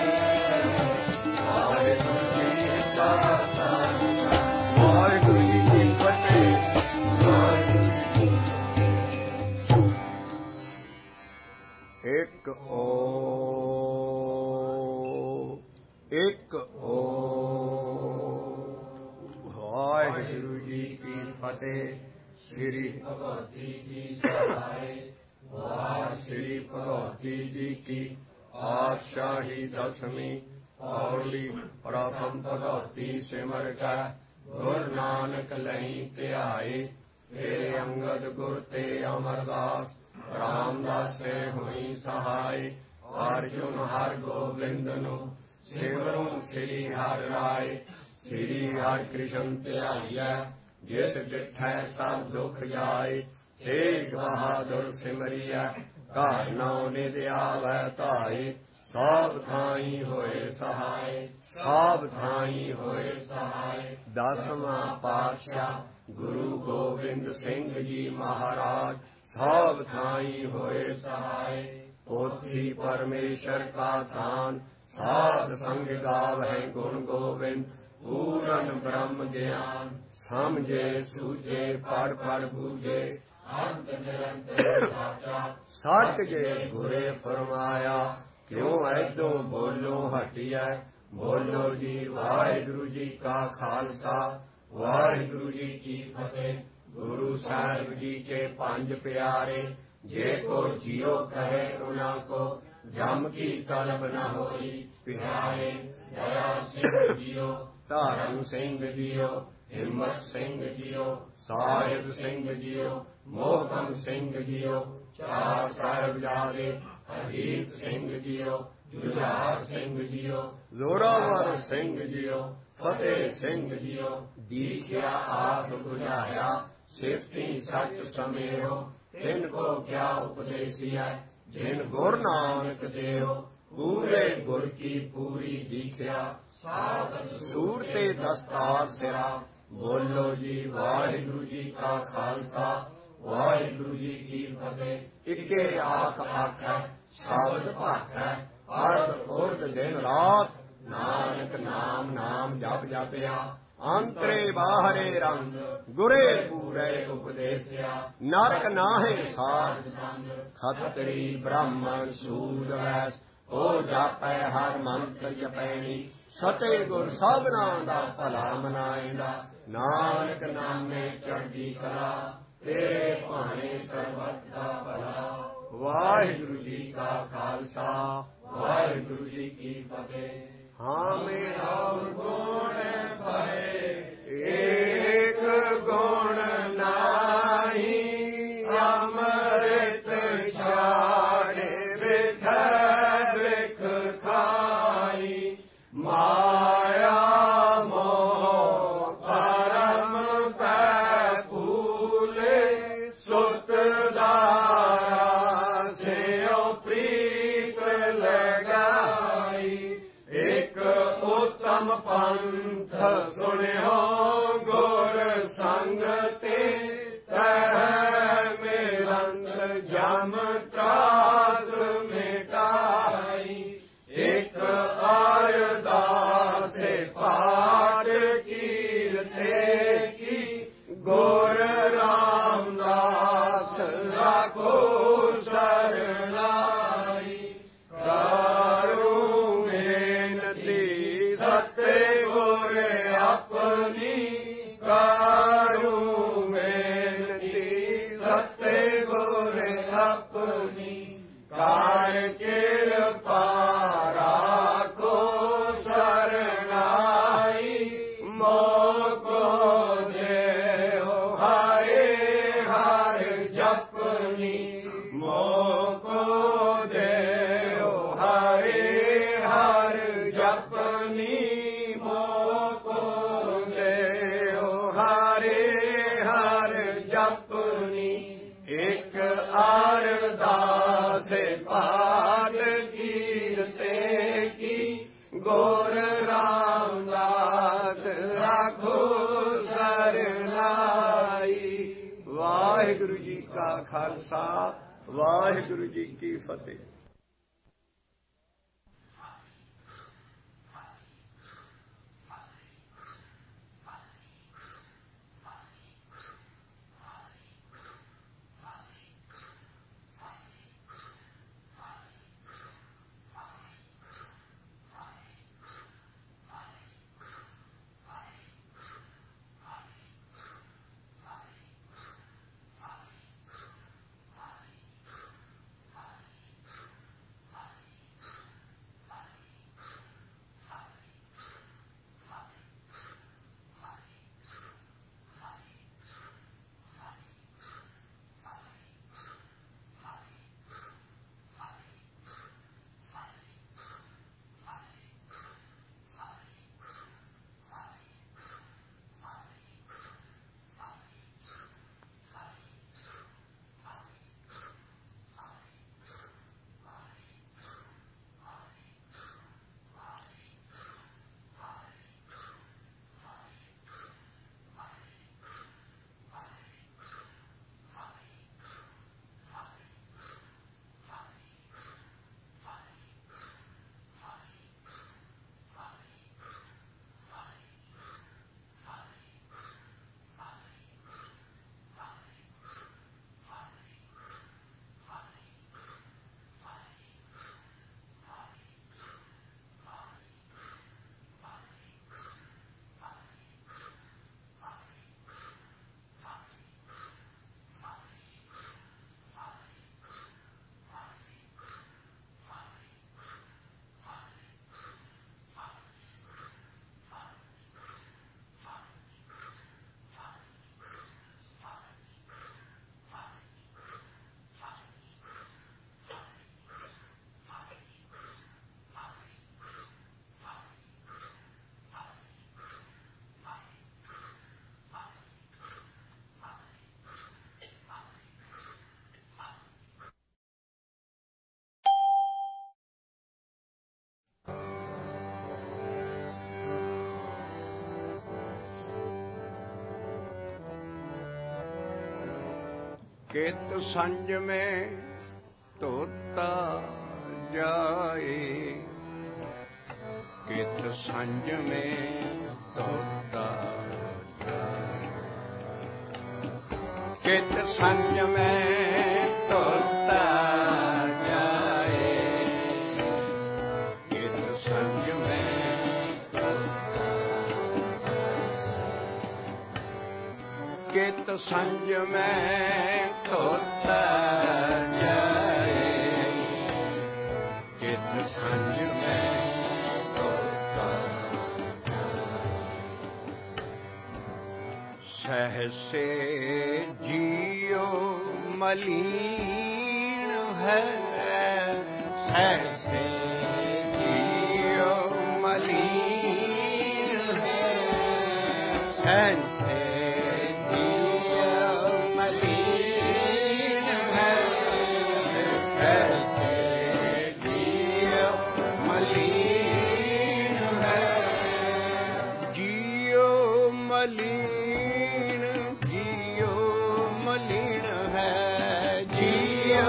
A: ਵਾਹਿਗੁਰੂ ਜੀ ਕਾ ਵਾਹਿਗੁਰੂ ਜੀ ਕੀ ਫਤਿਹ ਵਾਹਿਗੁਰੂ ਜੀ ਇੱਕ ਓ ਇੱਕ ਓ ਵਾਹਿਗੁਰੂ ਜੀ ਕੀ ਫਤਿਹ ਸ੍ਰੀ ਭਗਵਤੀ ਜੀ ਸਹਾਇ ਵਾਹਿ ਸ੍ਰੀ ਭਗਵਤੀ ਜੀ ਕੀ ਪਾਤਸ਼ਾਹੀ ਦਸਵੀਂ ਪੌੜੀ ਪ੍ਰਥਮ ਭਗਵਤੀ ਸਿਮਰ ਕੈ ਗੁਰ ਨਾਨਕ ਲਈ ਧਿਆਏ ਤੇਰੇ ਅੰਗਦ ਗੁਰ ਤੇ ਅਮਰਦਾਸ ਰਾਮਦਾਸੇ ਹੋਈ ਸਹਾਇ ਅਰਜੁਨ ਹਰ ਗੋਬਿੰਦ ਨੂੰ ਸਿਮਰੋ ਸ੍ਰੀ ਹਰਿ ਰਾਏ ਸ੍ਰੀ ਹਰਿ ਕ੍ਰਿਸ਼ਨ ਧਿਆਈਐ ਜਿਸ ਡਿਠੈ ਸਭ ਦੁਖ ਜਾਏ ਤੇਗ ਬਹਾਦਰ ਸਿਮਰਿਐ ਘਰ ਨਉ ਨਿਧ ਆਵੈ ਧਾਏ ਸਭ ਥਾਈ ਹੋਏ ਸਹਾਇ ਸਭ ਥਾਈ ਹੋਏ ਸਹਾਇ ਦਸਵਾਂ ਪਾਤਸ਼ਾਹ ਗੁਰੂ ਗੋਬਿੰਦ ਸਿੰਘ ਜੀ ਮਹਾਰਾਜ ਸਭ ਥਾਈ ਹੋਏ ਸਹਾਇ ਪੋਥੀ ਪਰਮੇਸ਼ਰ ਕਾ ਥਾਨ ਸਾਧ ਸੰਗ ਗਾਵਹਿ ਗੁਣ ਗੋਬਿੰਦ पूरन ब्रह्म ज्ञान समझे सूझे पढ़ पढ़ बूझे अंत निरंतर साचा सत जे गुरे फरमाया क्यों ऐदों बोलो हटिया बोलो जी वाहिगुरु जी का खालसा वाहिगुरु जी की फतेह। गुरु साहिब जी के पंज प्यारे जे को जियो कहे उना को जम की तलब न होई प्यारे। दया सिंह जियो धर्म सिंह जियो हिम्मत सिंह जियो साहिब सिंह जियो मोहकम सिंह जियो चार साहिबजादे अजीत सिंह जियो जुझार सिंह जियो जोरावर सिंह जियो फतेह सिंह जियो दीखिया आस बुझाया सिफती सच समेहो तिनको क्या उपदेसिया जिन गुर नानक देव पूरे गुर की पूरी दीखिया सूरते दस्तार सिरा। बोलो जी वाहिगुरु जी का खालसा वाहिगुरु जी की फतेह। इक्के आख आखै शब्द भाखै अर्ध उर्ध दिन रात नानक नाम नाम जप जपिया अंतरे बाहरे रंग गुरे पूरे उपदेसिया। नरक नाहे साध संग खतरी ब्राह्मण सूद वैस ओ जापै हर मंत्र जपैनी सते गुर साधना दा भला मनाएंदा। नानक नामे चढ़दी कला तेरे भाने सर्बत दा भला। वाहिगुरु जी का खालसा वाहिगुरु जी की फतेह। हाँ मेरा गुण भय एक गुण नाही अमृत छाड़े बिखर बिख खाई माया मोह परम पै फूले सुत दारा से प्रीत लगाई। एक उत्तम पंथ सुनियो गुर संगते तह मिरंत जम त्रास मिटाई। एक अरदास पाठ कीरते की गुर रामदास राखो शरणाई। करू बेनती सत्य गुर अपनी करू बेनती सत्य गुर अपनी कार कृपा राखो शरणाई। मोको देव हरे हर जपनी मोको देव हरे हर जपनी मोको देव हरे हर जपनी। एक अरदास पाठ कीरते की गुर रामदास राखो शरणाई। वाहिगुरु जी का खालसा वाहिगुरु जी की फतेह। कित संजमे तोता जाए, कित संजमे तोता जाए, कित संजमे तोता जाए, कित संजमे कित संजमे तोता जाए, कित संजमे तोता जाए। सहसे जियो मलीन है, सहसे जियो मलीन है, सहसे मलीन, जियो मलीन है, जियो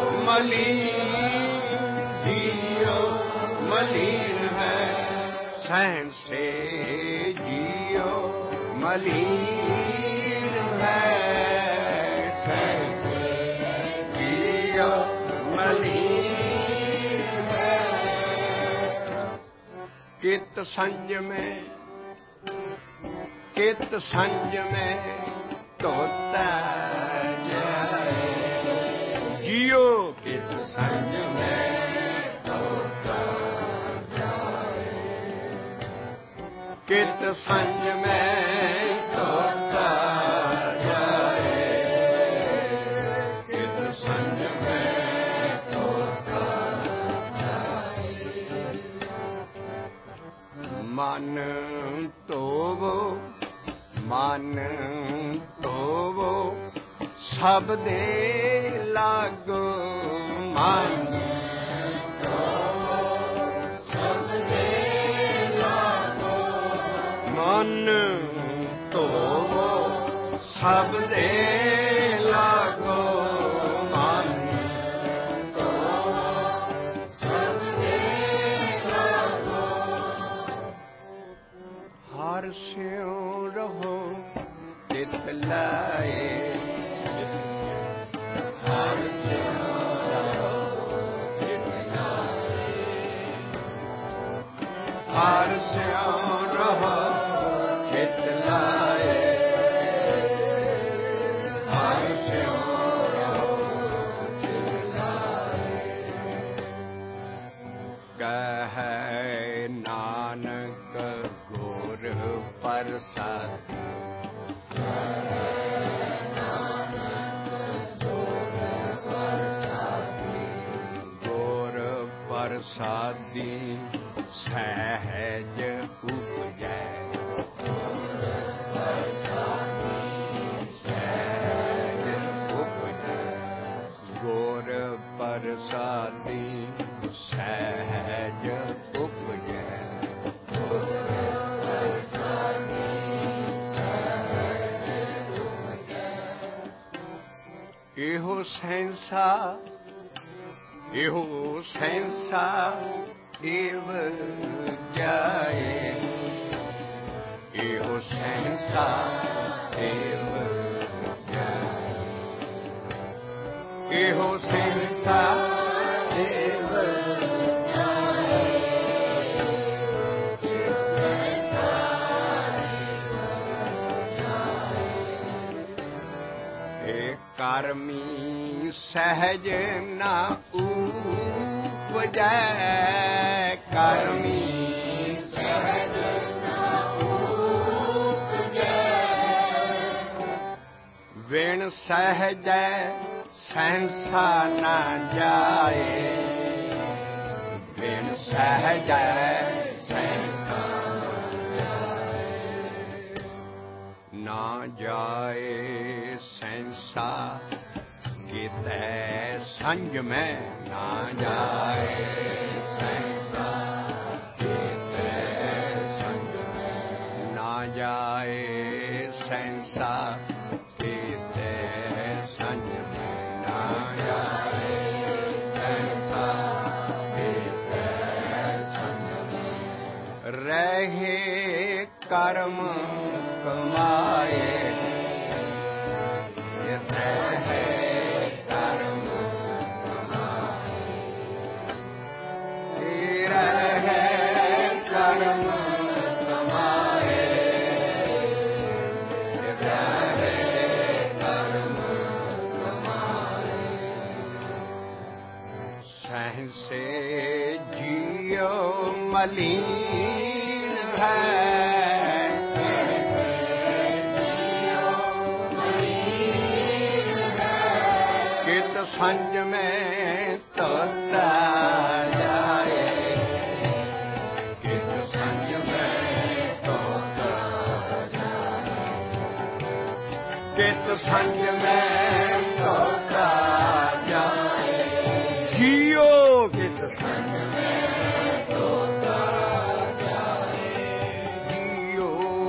A: मलीन, जियो मलीन है, सहन से जियो मलीन है, सहन से जियो मलीन है। कित संजमे कित संजमे तोता जाए, जियो कित संजमे तोता जाए, कित संजमे तोता जाए, कित संजमे तोता जाए। मन तोवो मन तोवो सब दे लागो, मन तोवो सब दे लागो, मन तोवो सब दे लागो, मन तोवो सब दे लागो। हर स्यों रहो चित लाए, हर स्यों रहो चित लाए, हर स्यों रहो चित लाए, हर स्यों रहो चित लाए। कहे नानक गुर प्रसादी, गुर प्रसादी सहज उपजै, सहज उपजै, गुर प्रसादी सहज उपजै, एहो सैंसा एहो सैंसा एव जाए, एहो सैंसा एव जाए, एहो सैंसा एव जाए, एहो सैंसा एव जाए। ए कर्मी सहज ना उपजै, कर्मी सहज ना उपजै, विण सहजै सैंसा ना जाए, विण सहजै सैंसा ना जाए, सैंसा कितै संजमै ना जाए, सैंसा कितै संजमै ना जाए, सैंसा कितै संजमै कर्म कमाए, रहे कर्म कमाए, रहे कर्म कमाए, रहे कर्म कमाए। सहसे जियो मलीन है, कित संज में तोता जाए, कित संज में तोता जाए, कित संज में तोता जाए। जियो कित संज में तोता जाए, जियो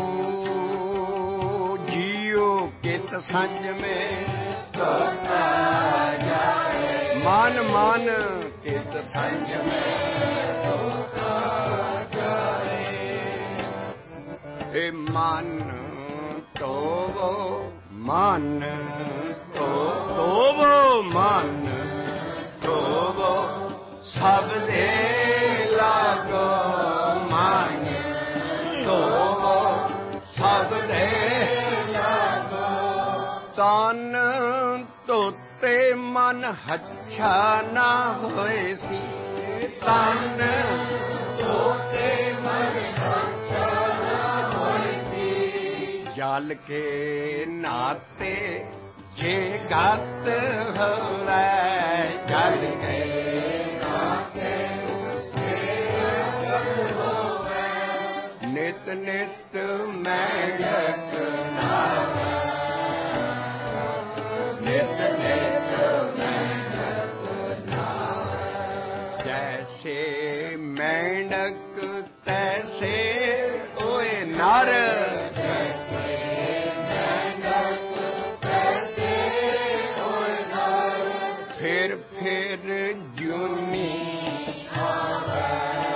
A: जियो कित संज में तोता जाए। मान मान कित संज में तोता जाए। ए मान तो वो मान तो वो मान तो वो सब दे लागो, मान तो वो सब दे लागो। तन तोते मन हच्छा ना होए सी, तन तोते मन हच्छा ना होए सी। जल के नाते जे गत होवे, जल के नाते जे गत होवे। नित नित मैंडक नावे, नित नित मैंडक नावे। जैसे मैंडक तैसे ओए नर, जैसे मैंडक तैसे ओए नर। फिर जूनी आवे,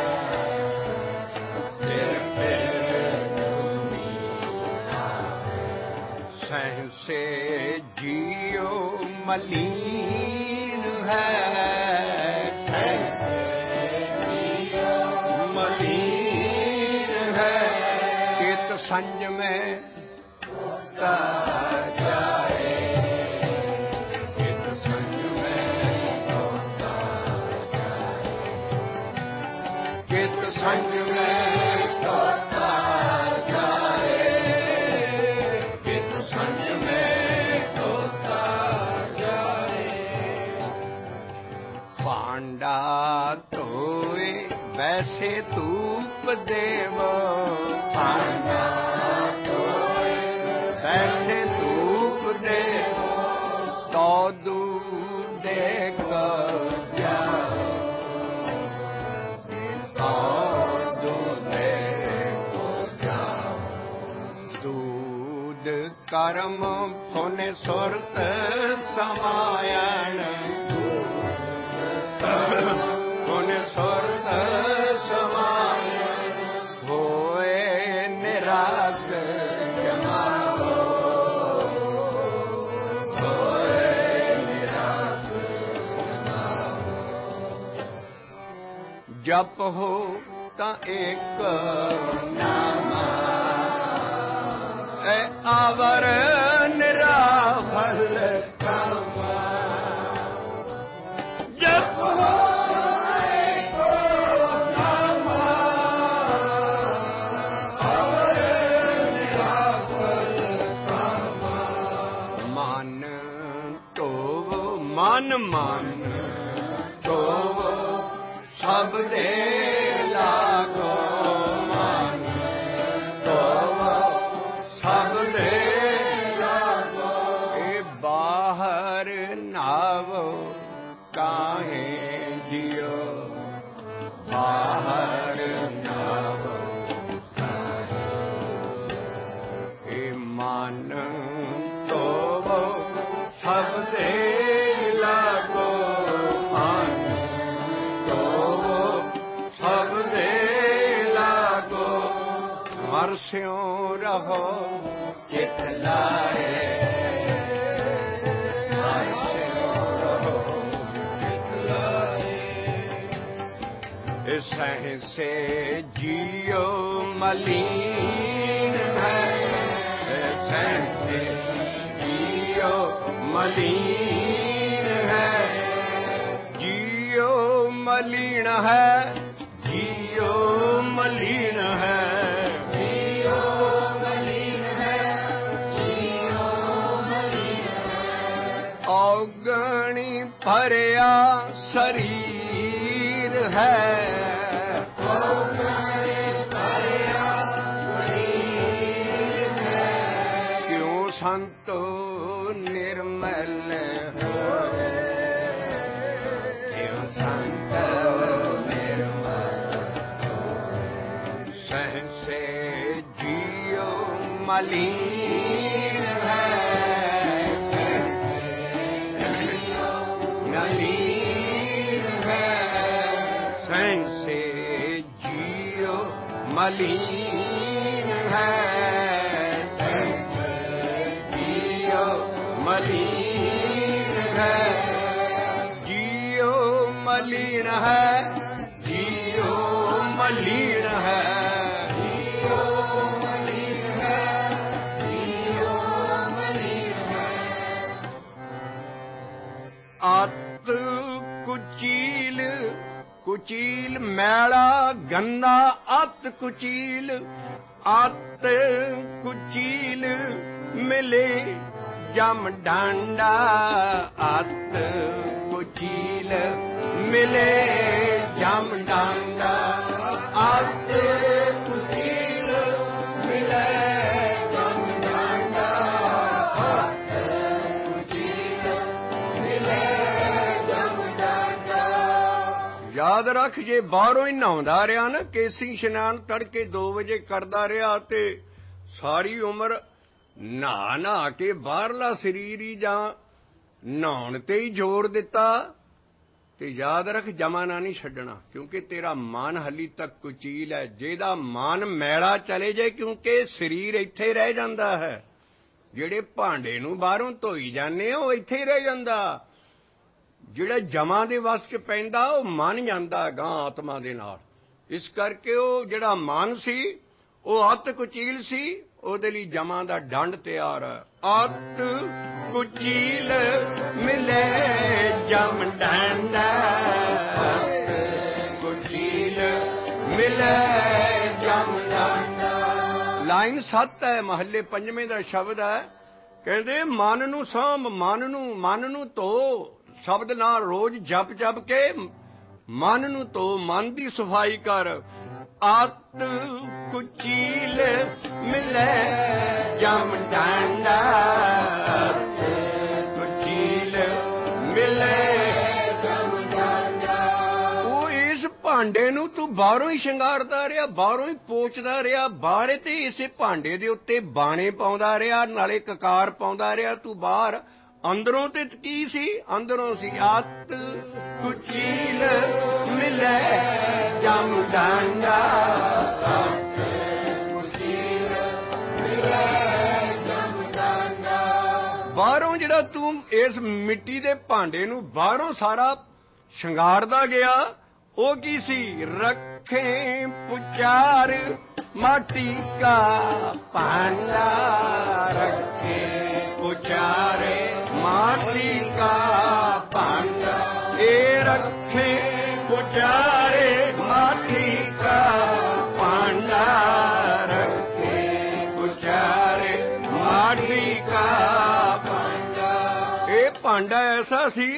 A: फिर जूनी आवे। सहसे जियो मलीन है, सहसे जियो मलीन है। कित संज में तोता जाए, कित संज में तोता जाए, कित संज में तोता जाए, कित संज में तोता जाए। पांडा तोए वैसे तूप देवो, पांडा तोए वैसे तूप देवो। तो दूर देखो जाओ, तो दूर देखो जाओ। दूध कर्म पुण्य सुरत समायण, पुण्य सुरत समायण। होए निराश जमाओ, होए निराश जमाओ। जप हो ता एक नामा, ए आवर निराफल कामा। जप हो एक नामा, आवर निराफल कामा। मन तो मन मान तो सब दे लागो, मान तो सब दे लागो। ए बाहर नावो काहे जियो, बाहर नावो काहे जियो। ए मान तो सब दे लागो, मान तो स्यों रहो चित लाए, हर स्यों रहो चित लाए। सहसे जियो मलीन है, सहसे जियो मलीन है, जियो मलीन है, जियो मलीन है, जियो मलीन है, जियो मलीन है। औगणी भरिया शरीर है, औगणी भरिया शरीर है, क्यों संतो निर्मल होए, क्यों संत निर्मल होए। सहसे जियो मलीन है, सहसे जियो मलीन है, सहसे जियो मलीन है, सहसे जियो मलीन है, जियो मलीन है, जियो मलीन है, जियो मलीन है, जियो मलीन है। अत कुचील कुचील मैला गंदा, अत कुचील, अत कुचील मिले जम डांडा, अत कुचील मिले जम डांडा, अत कुचील मिले जम डांडा, अत कुचील मिले जम डांडा। याद रख, जे बाहरों ही नहाਉਂਦਾ ਰਿਹਾ ਨਾ, ਕੇਸੀ ਇਸ਼ਨਾਨ ਤੜਕੇ 2 ਵਜੇ ਕਰਦਾ ਰਿਹਾ ਤੇ ਸਾਰੀ ਉਮਰ ਨਹਾ ਨਹਾ ਕੇ ਬਾਹਰਲਾ ਸਰੀਰ ਹੀ ਜਾਂ ਨਹਾਉਣ ਤੇ ਹੀ ਜ਼ੋਰ ਦਿੱਤਾ, ਤੇ ਯਾਦ ਰੱਖ ਜਮਾਨਾ ਨਹੀਂ ਛੱਡਣਾ, ਕਿਉਂਕਿ ਤੇਰਾ ਮਨ ਹਲੀ ਤੱਕ ਕੁਚੀਲ ਹੈ। ਜਿਹਦਾ ਮਨ ਮੈਲਾ ਚਲੇ ਜਾਏ, ਕਿਉਂਕਿ ਸਰੀਰ ਇੱਥੇ ਰਹਿ ਜਾਂਦਾ ਹੈ। ਜਿਹੜੇ ਭਾਂਡੇ ਨੂੰ ਬਾਹਰੋਂ ਧੋਈ ਜਾਂਦੇ ਆ ਉਹ ਇੱਥੇ ਹੀ ਰਹਿ ਜਾਂਦਾ, ਜਿਹੜਾ ਜਮਾਂ ਦੇ ਵਸ ਚ ਪੈਂਦਾ ਉਹ ਮਨ ਜਾਂਦਾ ਗਾਂ ਆਤਮਾ ਦੇ ਨਾਲ। ਇਸ ਕਰਕੇ ਉਹ ਜਿਹੜਾ ਮਨ ਸੀ ਉਹ ਅਤ ਕੁਚੀਲ ਸੀ, ਉਹਦੇ ਲਈ ਜਮਾਂ ਦਾ ਡੰਡ ਤਿਆਰ ਹੈ। ਅਤ ਕੁਚੀਲ ਮਿਲੇ ਜਮ ਡਾਂਡਾ, ਅਤ ਕੁਚੀਲ ਮਿਲੇ ਜਮ ਡਾਂਡਾ। ਲਾਈਨ 7 ਹੈ, ਮਹੱਲੇ 5ਵੇਂ ਦਾ ਸ਼ਬਦ ਹੈ। ਕਹਿੰਦੇ ਮਨ ਨੂੰ ਸਾਂਭ, ਮਨ ਨੂੰ ਧੋ, ਸ਼ਬਦ ਨਾਲ ਰੋਜ਼ ਜਪ ਜਪ ਕੇ ਮਨ ਨੂੰ ਧੋ, ਮਨ ਦੀ ਸਫਾਈ ਕਰ। ਅਤ ਕੁਚੀਲ ਮਿਲੇ ਜਮ ਡਾਂਡਾ, ਅਤ ਕੁਚੀਲ ਮਿਲੇ ਜਮ ਡਾਂਡਾ। ਉਹ ਇਸ ਭਾਂਡੇ ਨੂੰ ਤੂੰ ਬਾਹਰੋਂ ਹੀ ਸ਼ਿੰਗਾਰਦਾ ਰਿਹਾ, ਬਾਹਰੋਂ ਹੀ ਪੋਚਦਾ ਰਿਹਾ, ਬਾਹਰ ਤੇ ਇਸੇ ਭਾਂਡੇ ਦੇ ਉੱਤੇ ਬਾਣੇ ਪਾਉਂਦਾ ਰਿਹਾ, ਨਾਲੇ ਕਕਾਰ ਪਾਉਂਦਾ ਰਿਹਾ ਤੂੰ ਬਾਹਰ। ਅੰਦਰੋਂ ਤੇ ਕੀ ਸੀ? ਅੰਦਰੋਂ ਸੀ ਅਤ ਕੁਚੀਲ ਮਿਲੇ ਜਮ ਡਾਂਡਾ, ਅਤ ਕੁਚੀਲ ਮਿਲੇ ਜਮ ਡਾਂਡਾ। ਬਾਹਰੋਂ ਜਿਹੜਾ ਤੂੰ ਇਸ ਮਿੱਟੀ ਦੇ ਭਾਂਡੇ ਨੂੰ ਬਾਹਰੋਂ ਸਾਰਾ ਸ਼ਿੰਗਾਰਦਾ ਗਿਆ, ਉਹ ਕੀ ਸੀ? ਰੱਖੇ ਪੁਚਾਰ ਮਾਟੀ ਕਾ ਭਾਂਡਾ, ਰੱਖੇ ਪੁਚਾਰੇ माटी का भांडा, ए रखे पुचारे माटी का भांडा, रखे पुचारे माटी का भांडा। ਇਹ ਭਾਂਡਾ ਐਸਾ ਸੀ,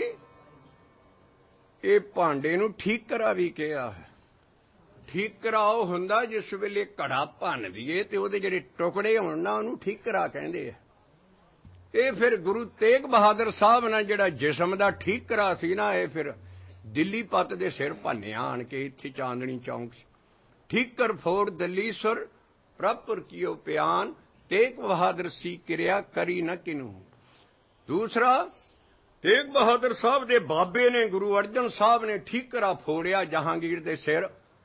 A: ਇਹ ਭਾਂਡੇ ਨੂੰ ਠੀਕਰਾ ਵੀ ਕਿਹਾ ਹੈ। ਠੀਕਰਾ ਉਹ ਹੁੰਦਾ ਜਿਸ ਵੇਲੇ ਘੜਾ ਭੰਨ ਦੀਏ ਤੇ ਉਹਦੇ ਜਿਹੜੇ ਟੁਕੜੇ ਹੋਣ ਨਾ, ਉਹਨੂੰ ਠੀਕਰਾ ਕਹਿੰਦੇ ਆ। ਇਹ ਫਿਰ ਗੁਰੂ ਤੇਗ ਬਹਾਦਰ ਸਾਹਿਬ ਨਾਲ ਜਿਹੜਾ ਜਿਸਮ ਦਾ ਠੀਕਰਾ ਸੀ ਨਾ, ਇਹ ਫਿਰ ਦਿੱਲੀ ਪੱਤ ਦੇ ਸਿਰ ਭੰਨਿਆ ਆਣ ਕੇ, ਇੱਥੇ ਚਾਂਦਣੀ ਚੌਂਕ ਸੀ। ਠੀਕਰ ਫੋੜ ਦਿੱਲੀਸੁਰ ਪ੍ਰਭੁਰ ਕੀਓ ਪਿਆਨ, ਤੇਗ ਬਹਾਦਰ ਸੀ ਕਿਰਿਆ ਕਰੀ ਨਾ ਕਿਨੂੰ। ਦੂਸਰਾ, ਤੇਗ ਬਹਾਦਰ ਸਾਹਿਬ ਦੇ ਬਾਬੇ ਨੇ ਗੁਰੂ ਅਰਜਨ ਸਾਹਿਬ ਨੇ ਠੀਕਰਾ ਫੋੜਿਆ ਜਹਾਂਗੀਰ ਦੇ ਸਿਰ,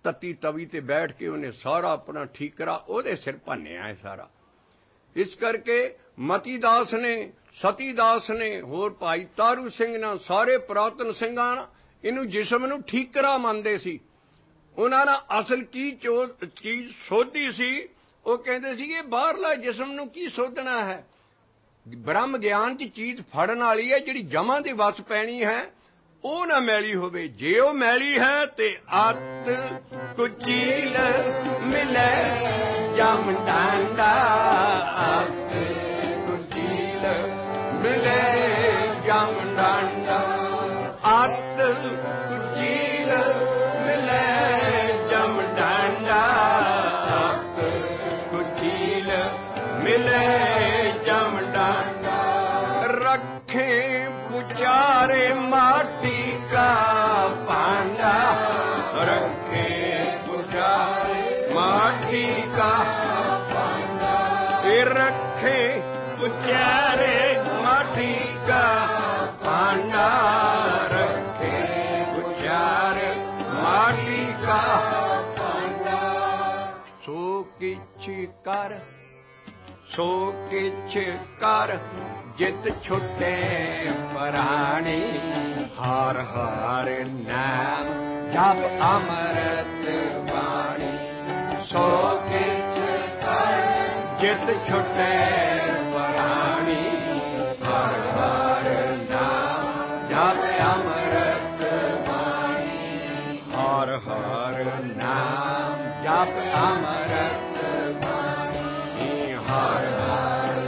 A: तत्ती तवी ते बैठ के उन्हें सारा अपना ठीकरा ओदे सिर भन्निया है सारा। इस करके मती दास ने, सती दास ने, होर भाई तारू सिंह ना, सारे पुरातन ਸਿੰਘਾਂ इनू जिसम नू ठीकरा मानते सी। उन्हां ने असल की चीज सोधी सी, वो कहते सी ये बाहरला जिसम नू की सोधना है, ब्रह्म ज्ञान च चीज फड़न वाली है, जिहड़ी जमां दी वस पैनी है ਉਹ ਨਾ ਮੈਲੀ ਹੋਵੇ। ਜੇ ਉਹ ਮੈਲੀ ਹੈ ਤੇ ਅੱਤ ਕੁਚੀਲ ਮਿਲੇ ਜਮ ਡਾਂਡਾ, ਅੱਤ ਕੁਚੀਲ ਮਿਲੇ ਜਮ ਡਾਂਡਾ, ਅੱਤ ਕੁਚੀਲ ਮਿਲੇ ਜਮ ਡਾਂਡਾ, ਅੱਤ ਕੁਚੀਲ ਮਿਲੇ ਜਮ ਡਾਂਡਾ। रखे पुचारे माटी का भांडा, रखे पुचारे माटी का भांडा, रखे पुचारे माटी का भांडा, रखे पुचारे माटी का भांडा। सो किछ कर, सो किछ कर, जित छुटे प्राणी, हर हर नाम जप अमृत वाणी। सो किछ कर, जित छुटे प्राणी, हर हर नाम जप अमृत वाणी, हर हर नाम जप अमृत वाणी, हर हर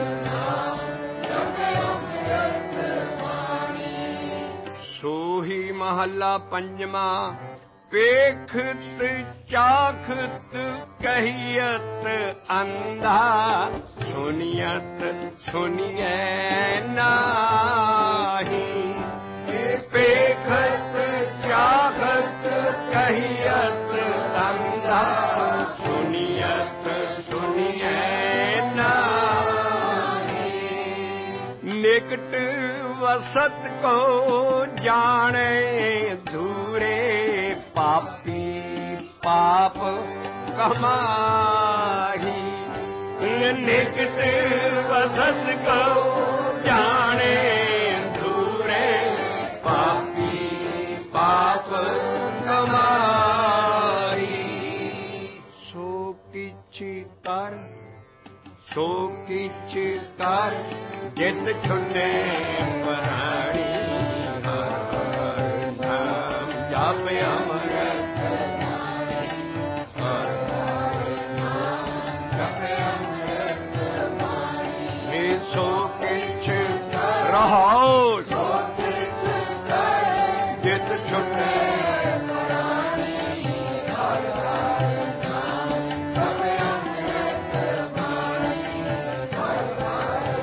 A: सोही महला पंजवा। पेखत चाखत कहियत अंधा, सुनियत सुनिए नाही। पेखत चाखत कहियत अंधा, सुनियत सुनिए नाही। निकट वसत को जाने दूरे, पापी पाप कमाही। निकट वसत को जाने दूरे, पापी पाप कमाही। सो किछ कर, सो किछ कर, जित छुटे प्राणी, हर हर नाम जप अमृत वाणी, हर हर नाम जप अमृत वाणी। सो किछ रहो, सो किछ कर, जित छुटे प्राणी, हर हर नाम जप अमृत वाणी, हर हर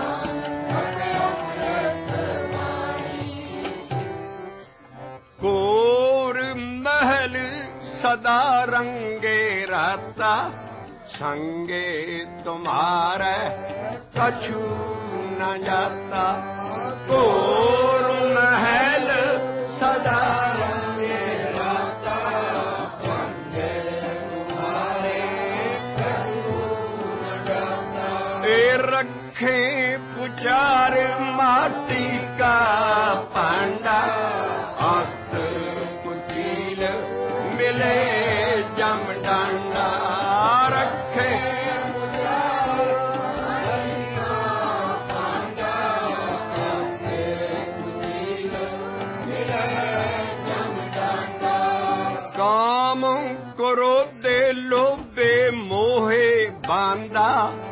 A: कोर महल सदा रंगे रहता, संगे तुम्हारे कछु न जाता। कोर महल सदा रंगे रहता, संगे तुम्हारे कछु न जाता। रखे पुचार माटी का पांडा, अत कुचील मिले जम डांडा। रखे पुचार माटी का पांडा, अत कुचील मिले जम डांडा। काम क्रोधे लोभे मोहे बांधा,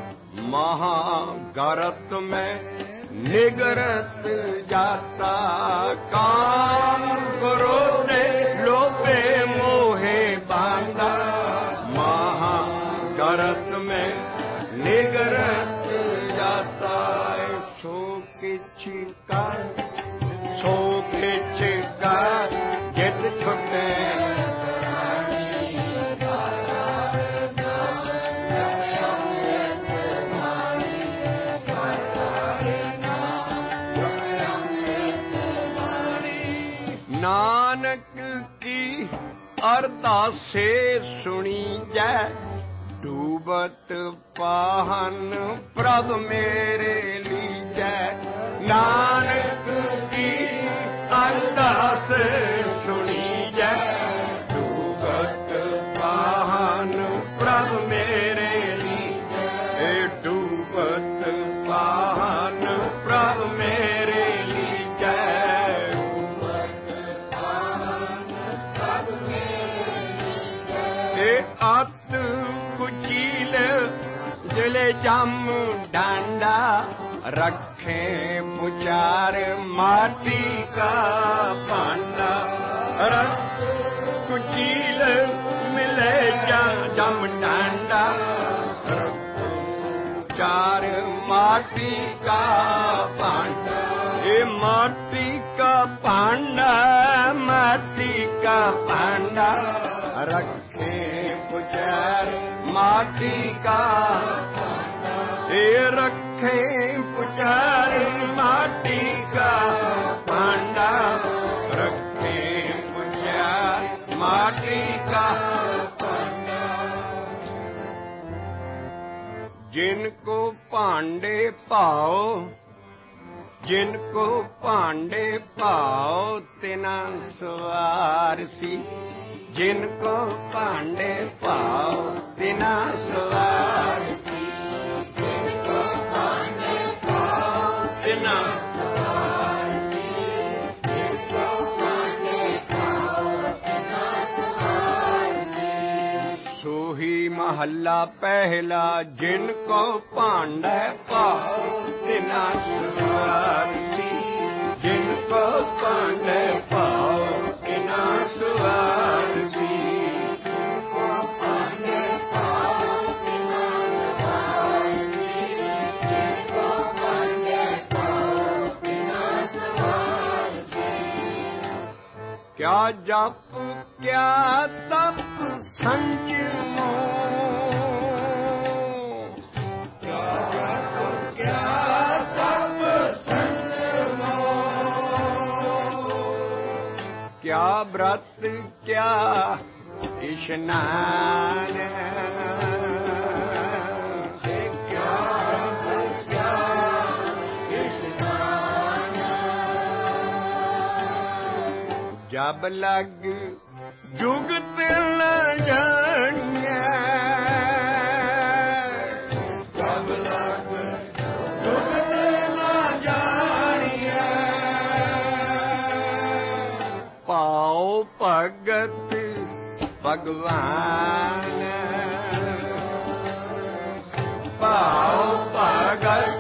A: महागरत में निगरत जाता। काम क्रोधे लोभे मोहे बांधा, महागरत में निगरत जाता। सो किछ कर, सो किछ कर, जित छुटे नानक की ਅਰਦਾਸੇ ਸੁਣੀ ਜੈ ਡੂਬਤ ਪਾਹਨ ਪ੍ਰਭ ਮੇਰੇ ਲੀਜੈ ਨਾਨਕ ਕੀ ਅਰਦਾਸ ਸੁਣੀ ਜੈ ਡੂਬਤ ਪਾਹਨ ਪ੍ਰਭ ਮੇਰੇ ਲੀਜੈ ਡੂਬਤ ਪਾਹਨ ਪ੍ਰਭ ਮੇਰੇ ਅਤ ਕੁਚੀਲ ਜਿਲੇ ਜਮ ਡਾਂਡਾ ਰੱਖੇ ਪੁਚਾਰ ਮਾਟੀ ਕਾ ਭਾਂਡਾ ਰਤ ਕੁਚੀਲ ਮਿਲੇ ਜਮ ਡਾਂਡਾ ਪੁਚਾਰ ਮਾਟੀ ਕਾ ਭਾਂਡਾ ਇਹ ਮਾਟੀ ਕਾ ਭਾਂਡਾ ਮਾਟੀ ਕਾ ਭਾਂਡਾ रखे पुचार माटी का ये रखे पुचार माटी का भांडा रखे पुचार माटी का भांडा जिनको भांडे भाओ जिनको भांडे भाओ तिना सवारसी जिनको भांडे भाव तिना सवारसी जिनको भांडे भाव तिना सवारसी जिनको भांडे भाव तिना सवारसी सोही महला पहला जिनको भांडे भाव तिना सवारसी जिनको भांडे भाव तिना सवारसी क्या जप क्या तप संजमो क्या जप क्या तप संजमो क्या व्रत क्या स्नान जब लग जुगत न जानिए जब लग जुगत न जानिए पाओ भगत भगवान पाओ भगत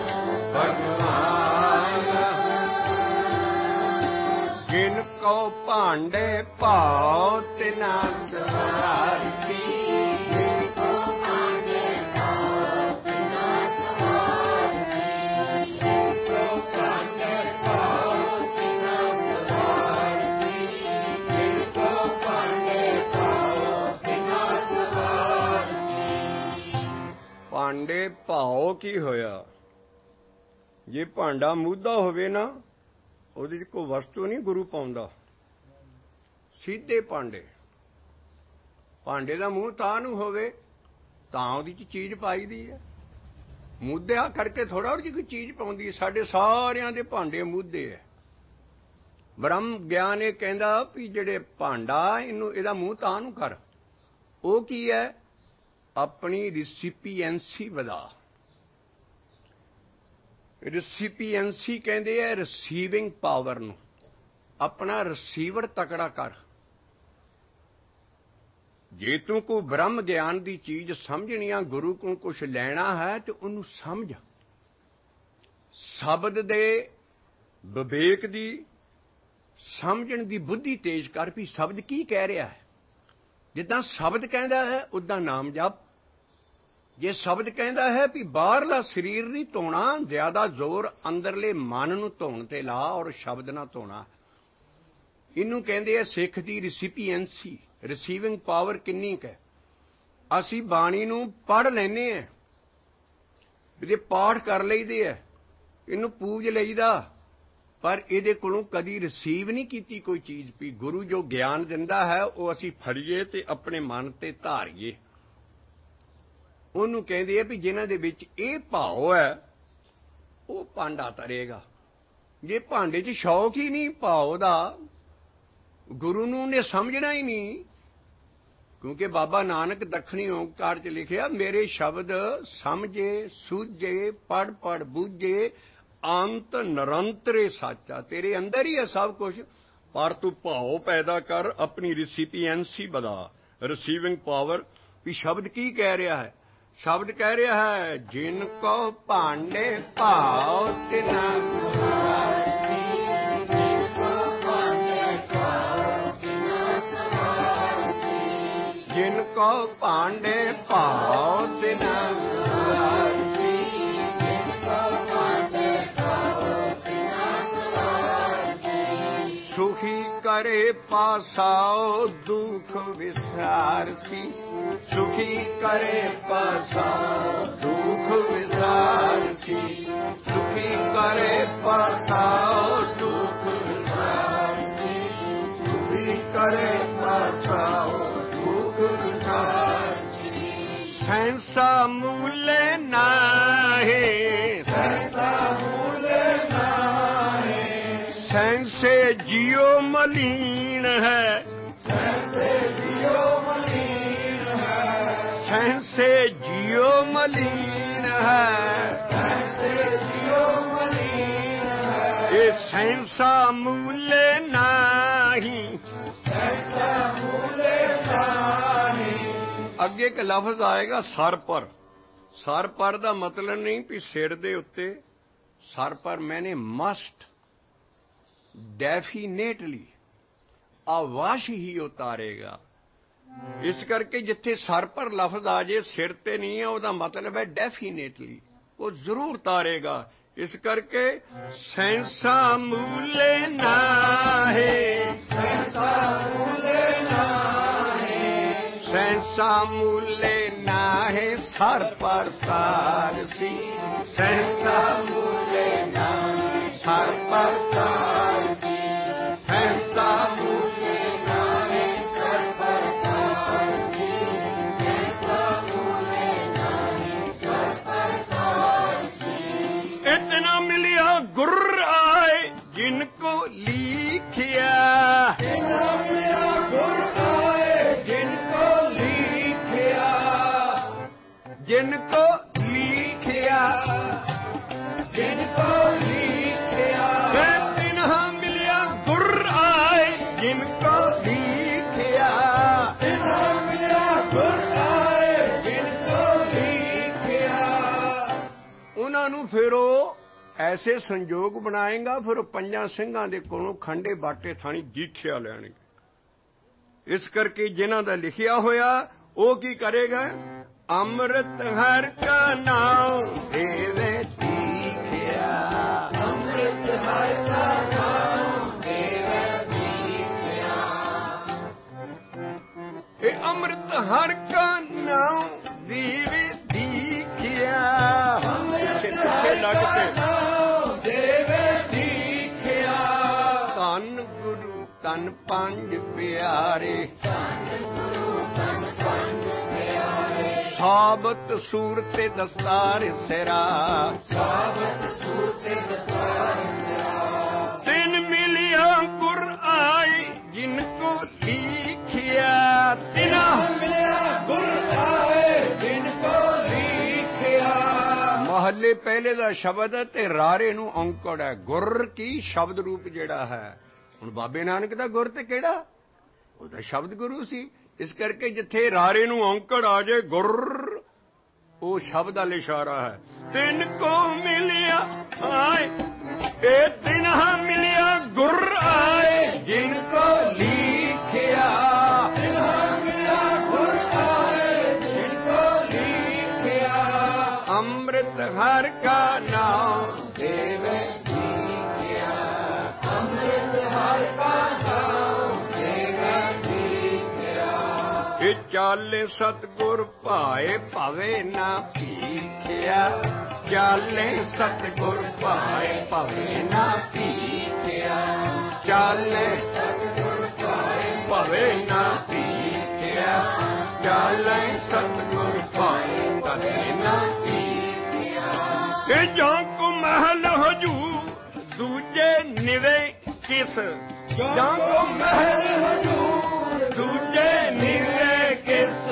A: जिनको भांडे भाव तिना सवारसी जिनको भांडे भाव तिना सवारसी जिनको भांडे भाव तिना सवारसी जिनको भांडे भाव तिना सवारसी भांडे भाव की होया जे भांडा मुद्दा होवे ना ਉਹਦੇ 'ਚ ਕੋਈ ਵਸਤੂ ਨਹੀਂ ਗੁਰੂ ਪਾਉਂਦਾ ਸਿੱਧੇ ਭਾਂਡੇ ਭਾਂਡੇ ਦਾ ਮੂੰਹ ਤਾਂ ਨੂੰ ਹੋਵੇ ਤਾਂ ਉਹਦੇ 'ਚ ਚੀਜ਼ ਪਾਈਦੀ ਹੈ ਮੁੱਦਿਆ ਕਰਕੇ ਥੋੜਾ ਉਹਦੇ 'ਚ ਕੋਈ ਚੀਜ਼ ਪਾਉਂਦੀ ਸਾਡੇ ਸਾਰਿਆਂ ਦੇ ਭਾਂਡੇ ਮੁੱਦੇ ਹੈ ਬ੍ਰਹਮ ਗਿਆਨ ਇਹ ਕਹਿੰਦਾ ਵੀ ਜਿਹੜੇ ਭਾਂਡਾ ਇਹਦਾ ਮੂੰਹ ਤਾਂ ਨੂੰ ਕਰ ਉਹ ਕੀ ਹੈ ਆਪਣੀ ਰਿਸੀਪੀਐਂਸੀ ਵਧਾ ਰਿਸੀਪੀਐਂਸੀ ਕਹਿੰਦੇ ਆ ਰਿਸੀਵਿੰਗ ਪਾਵਰ ਨੂੰ ਆਪਣਾ ਰਿਸੀਵਰ ਤਕੜਾ ਕਰ ਜੇ ਤੂੰ ਕੋਈ ਬ੍ਰਹਮ ਗਿਆਨ ਦੀ ਚੀਜ਼ ਸਮਝਣੀ ਆ ਗੁਰੂ ਕੋਲ ਕੁਝ ਲੈਣਾ ਹੈ ਤੇ ਉਹਨੂੰ ਸਮਝ ਸ਼ਬਦ ਦੇ ਵਿਵੇਕ ਦੀ ਸਮਝਣ ਦੀ ਬੁੱਧੀ ਤੇਜ਼ ਕਰ ਵੀ ਸ਼ਬਦ ਕੀ ਕਹਿ ਰਿਹਾ ਹੈ ਜਿੱਦਾਂ ਸ਼ਬਦ ਕਹਿੰਦਾ ਹੈ ਉਦਾਂ ਨਾਮ ਜਪ ਜੇ ਸ਼ਬਦ ਕਹਿੰਦਾ ਹੈ ਵੀ ਬਾਹਰਲਾ ਸਰੀਰ ਨਹੀਂ ਧੋਣਾ ਜ਼ਿਆਦਾ ਜ਼ੋਰ ਅੰਦਰਲੇ ਮਨ ਨੂੰ ਧੋਣ ਤੇ ਲਾ ਔਰ ਸ਼ਬਦ ਨਾਲ ਧੋਣਾ ਇਹਨੂੰ ਕਹਿੰਦੇ ਆ ਸਿੱਖ ਦੀ ਰਿਸੀਪੀਐਂਸੀ ਰਿਸੀਵਿੰਗ ਪਾਵਰ ਕਿੰਨੀ ਕੁ ਹੈ ਅਸੀਂ ਬਾਣੀ ਨੂੰ ਪੜ੍ਹ ਲੈਨੇ ਆ ਇਹਦੇ ਪਾਠ ਕਰ ਲਈਦੇ ਆ ਇਹਨੂੰ ਪੂਜ ਲਈਦਾ ਪਰ ਇਹਦੇ ਕੋਲੋਂ ਕਦੀ ਰਿਸੀਵ ਨਹੀਂ ਕੀਤੀ ਕੋਈ ਚੀਜ਼ ਵੀ ਗੁਰੂ ਜੋ ਗਿਆਨ ਦਿੰਦਾ ਹੈ ਉਹ ਅਸੀਂ ਫੜੀਏ ਤੇ ਆਪਣੇ ਮਨ ਤੇ ਧਾਰੀਏ। ਉਹਨੂੰ ਕਹਿੰਦੇ ਆ ਵੀ ਜਿਨ੍ਹਾਂ ਦੇ ਵਿੱਚ ਇਹ ਭਾਵ ਹੈ ਉਹ ਭਾਂਡਾ ਤਰੇਗਾ। ਜੇ ਭਾਂਡੇ 'ਚ ਸ਼ੌਕ ਹੀ ਨਹੀਂ ਭਾਵ ਦਾ, ਗੁਰੂ ਨੂੰ ਉਹਨੇ ਸਮਝਣਾ ਹੀ ਨਹੀਂ। ਕਿਉਂਕਿ ਬਾਬਾ ਨਾਨਕ ਦੱਖਣੀ ਓਂਕਾਰ 'ਚ ਲਿਖਿਆ, ਮੇਰੇ ਸ਼ਬਦ ਸਮਝੇ ਸੂਝੇ ਪੜ੍ਹ ਪੜ੍ਹ ਬੂਝੇ ਅੰਤ ਨਿਰੰਤਰੇ ਸਾਚਾ। ਤੇਰੇ ਅੰਦਰ ਹੀ ਹੈ ਸਭ ਕੁਝ, ਪਰ ਤੂੰ ਭਾਵ ਪੈਦਾ ਕਰ, ਆਪਣੀ ਰਿਸੀਪੀਐਂਸੀ ਵਧਾ, ਰਿਸੀਵਿੰਗ ਪਾਵਰ। ਵੀ ਸ਼ਬਦ ਕੀ ਕਹਿ ਰਿਹਾ ਹੈ? ਸ਼ਬਦ ਕਹਿ ਰਿਹਾ ਹੈ, ਜਿਨ ਕੋ ਭਾਂਡੇ ਭਾਵ ਤਿਨਾ ਸੁਹਾਰਸੀ, ਜਿਨ ਕੋ ਭਾਂਡੇ ਭਾਵ ਤਿਨਾ ਸੁਹਾਰਸੀ, ਜਿਨ ਕੋ ਭਾਂਡੇ ਭਾਵ ਤਿਨਾ ਸੁਹਾਰਸੀ, ਜਿਨ ਕੋ ਭਾਂਡੇ ਭਾਵ ਤਿਨਾ ਸੁਹਾਰਸੀ, ਸੁਖੀ करे पासाओ दुख विसारसी, सुखी करे पासाओ दुख विसारसी, सुखी करे पासाओ दुख विसारसी, सुखी करे पासाओ दुख विसारसी। सहसा मूले नाहे, सहसा मूले नाहे, सहसे जियो मलीन है, सहसे जियो मलीन है, सहसे जियो मलीन है, सहसे जियो मलीन है। ये सहसा मूले नाही, सहसा मूले नाही। ਅੱਗੇ ਇੱਕ ਲਫ਼ਜ਼ ਆਏਗਾ ਸਰ ਪਰ। ਸਰ ਪਰ ਦਾ ਮਤਲਬ ਨਹੀਂ ਵੀ ਸਿਰ ਦੇ ਉੱਤੇ, ਸਰ ਪਰ ਮੈਨੇ ਮਸਟ ਡੈਫੀਨੇਟਲੀ ਆਵਾਸ਼ ਹੀ ਉਤਾਰੇਗਾ। ਇਸ ਕਰਕੇ ਜਿੱਥੇ ਸਰ ਪਰ ਲਫ਼ਜ਼ ਆ ਜੇ ਸਿਰ ਤੇ ਨਹੀਂ ਹੈ, ਉਹਦਾ ਮਤਲਬ ਹੈ ਡੈਫੀਨੇਟਲੀ ਉਹ ਜ਼ਰੂਰ ਤਾਰੇਗਾ। ਇਸ ਕਰਕੇ ਸੈਂਸਾ ਮੂਲੇ ਨਾਹੇ, ਸੈਂਸਾ ਮੂਲੇ ਨਾਹੇ, ਸੈਂਸਾ ਮੂਲੇ ਨਾਹੇ ਸਰ ਪਰ ਤਾਰਸੀ, ਸੈਂਸਾ ਮੂਲੇ ਨਾਹੇ ਸਰ ਪਰ ਤਾਰਸੀ, ਸੈਂਸਾ ਮੂਲੇ ਨਾਹੇ ਸਰ ਪਰ ਤਾਰਸੀ, ਸੈਂਸਾ ਮੂਲੇ ਨਾਹੇ ਸਰ ਪਰ ਤਾਰਸੀ। ਇਤਨਾ ਮਿਲਿਆ ਗੁਰ ਆਏ ਜਿਨ ਕੋ ਲਿਖਿਆ, ਇਤਨਾ ਮਿਲਿਆ ਗੁਰ ਆਏ ਜਿਨ ਕੋ ਲਿਖਿਆ, ਜਿਨ ਕੋ ਲਿਖਿਆ, ਜਿਨ ਕੋ ਲਿਖਿਆ। ਤਿਨ੍ਹਾ ਮਿਲਿਆ ਗੁਰ ਆਏ ਜਿਨ ਕੋ ਲਿਖਿਆ, ਤਿਨ੍ਹਾ ਮਿਲਿਆ ਗੁਰ ਆਏ ਜਿਨ ਕੋ ਲਿਖਿਆ। ਉਹਨਾਂ ਨੂੰ ਫਿਰ ਉਹ ਐਸੇ ਸੰਜੋਗ ਬਣਾਏਗਾ, ਫਿਰ ਉਹ ਪੰਜਾਂ ਸਿੰਘਾਂ ਦੇ ਕੋਲੋਂ ਖੰਡੇ ਬਾਟੇ ਥਾਣੀ ਦੀਖਿਆ ਲੈਣਗੇ। ਇਸ ਕਰਕੇ ਜਿਨ੍ਹਾਂ ਦਾ ਲਿਖਿਆ ਹੋਇਆ ਉਹ ਕੀ ਕਰੇਗਾ? ਅੰਮ੍ਰਿਤ ਹਰਿ ਕਾ ਨਾਮ ਦੇਵੇ ਦੀਖਿਆ, ਅੰਮ੍ਰਿਤ ਹਰਿ ਕਾ ਨਾਮ ਦੇਵੇ ਦੀਖਿਆ। ਇਹ ਅੰਮ੍ਰਿਤ ਹਰਿ ਕਾ ਨਾਮ ਦੇਵੇ ਦੀਖਿਆ, ਪਿੱਛੇ ਲੱਗ ਕੇ ਦੇਵੇ ਦੀਖਿਆ। ਧੰਨ ਗੁਰੂ ਧੰਨ ਪੰਜ ਪਿਆਰੇ, ਸਾਬਤ ਸੂਰਤ ਦਸਤਾਰ ਸਿਰਾ, ਸਾਬਤ ਸੂਰਤ ਦਸਤਾਰ ਸਿਰਾ। ਤਿਨ ਮਿਲਿਆ ਗੁਰ ਆਏ ਜਿਨ ਕੋ ਲਿਖਿਆ, ਤਿਨਾ ਮਿਲਿਆ ਗੁਰ ਆਏ ਜਿਨ ਕੋ ਲਿਖਿਆ। ਮਹੱਲੇ ਪਹਿਲੇ ਦਾ ਸ਼ਬਦ ਹੈ ਤੇ ਰਾਰੇ ਨੂੰ ਔਂਕੜ ਹੈ। ਗੁਰ ਕੀ ਸ਼ਬਦ ਰੂਪ ਜਿਹੜਾ ਹੈ। ਹੁਣ ਬਾਬੇ ਨਾਨਕ ਦਾ ਗੁਰ ਤੇ ਕਿਹੜਾ? ਉਹਦਾ ਸ਼ਬਦ ਗੁਰੂ ਸੀ। ਇਸ ਕਰਕੇ ਜਿੱਥੇ ਰਾਰੇ ਨੂੰ ਔਂਕੜ ਆ ਜਾਏ ਗੁਰ, ਉਹ ਸ਼ਬਦ ਦਾ ਇਸ਼ਾਰਾ ਹੈ। ਤਿੰਨ ਕੋ ਮਿਲਿਆ ਆਏ, ਇਹ ਤਿਨ੍ਹਾ ਮਿਲਿਆ ਗੁਰ ਆਏ ਜਿਨ ਕੋ ਲਿਖਿਆ, ਤਿਨ੍ਹਾ ਮਿਲਿਆ ਗੁਰ ਆਏ ਜਿਨ ਕੋ ਲਿਖਿਆ। ਅੰਮ੍ਰਿਤ ਹਰਿ ਕਾ ਨਾਮ ਦੇਵੇ ਦੀਖਿਆ, ਅੰਮ੍ਰਿਤ ਹਰਿ ਕਾ ਨਾਮ ਦੇਵੇ ਦੀਖਿਆ। ਇਹ ਚਾਲੇ ਸਤਿਗੁਰ ਭਾਏ ਭਵੇ ਨਾ ਭੀਖਿਆ, ਚਾਲੇ ਸਤਿਗੁਰ ਭਾਏ ਭਵੇ ਨਾ ਭੀਖਿਆ। ਚਾਲੇ ਸਤਿਗੁਰ ਭਾਏ ਭਵੇ ਨਾ ਭੀਖਿਆ ਚਾਲੇ ਸਤਿਗੁਰ ਭਾਏ ਭਵੇ ਨਾ ਭੀਖਿਆ। ਇਹ ਜਾਂ ਕੋ ਮਹਿਲ ਹਜੂਰ ਦੂਜੇ ਨਿਵੇ ਕਿਸ ਜਾਂ ਕੋ ਮਹਿਲ ਹਜੂਰ ਦੂਜੇ ਨਿਵੇ ਕਿਸ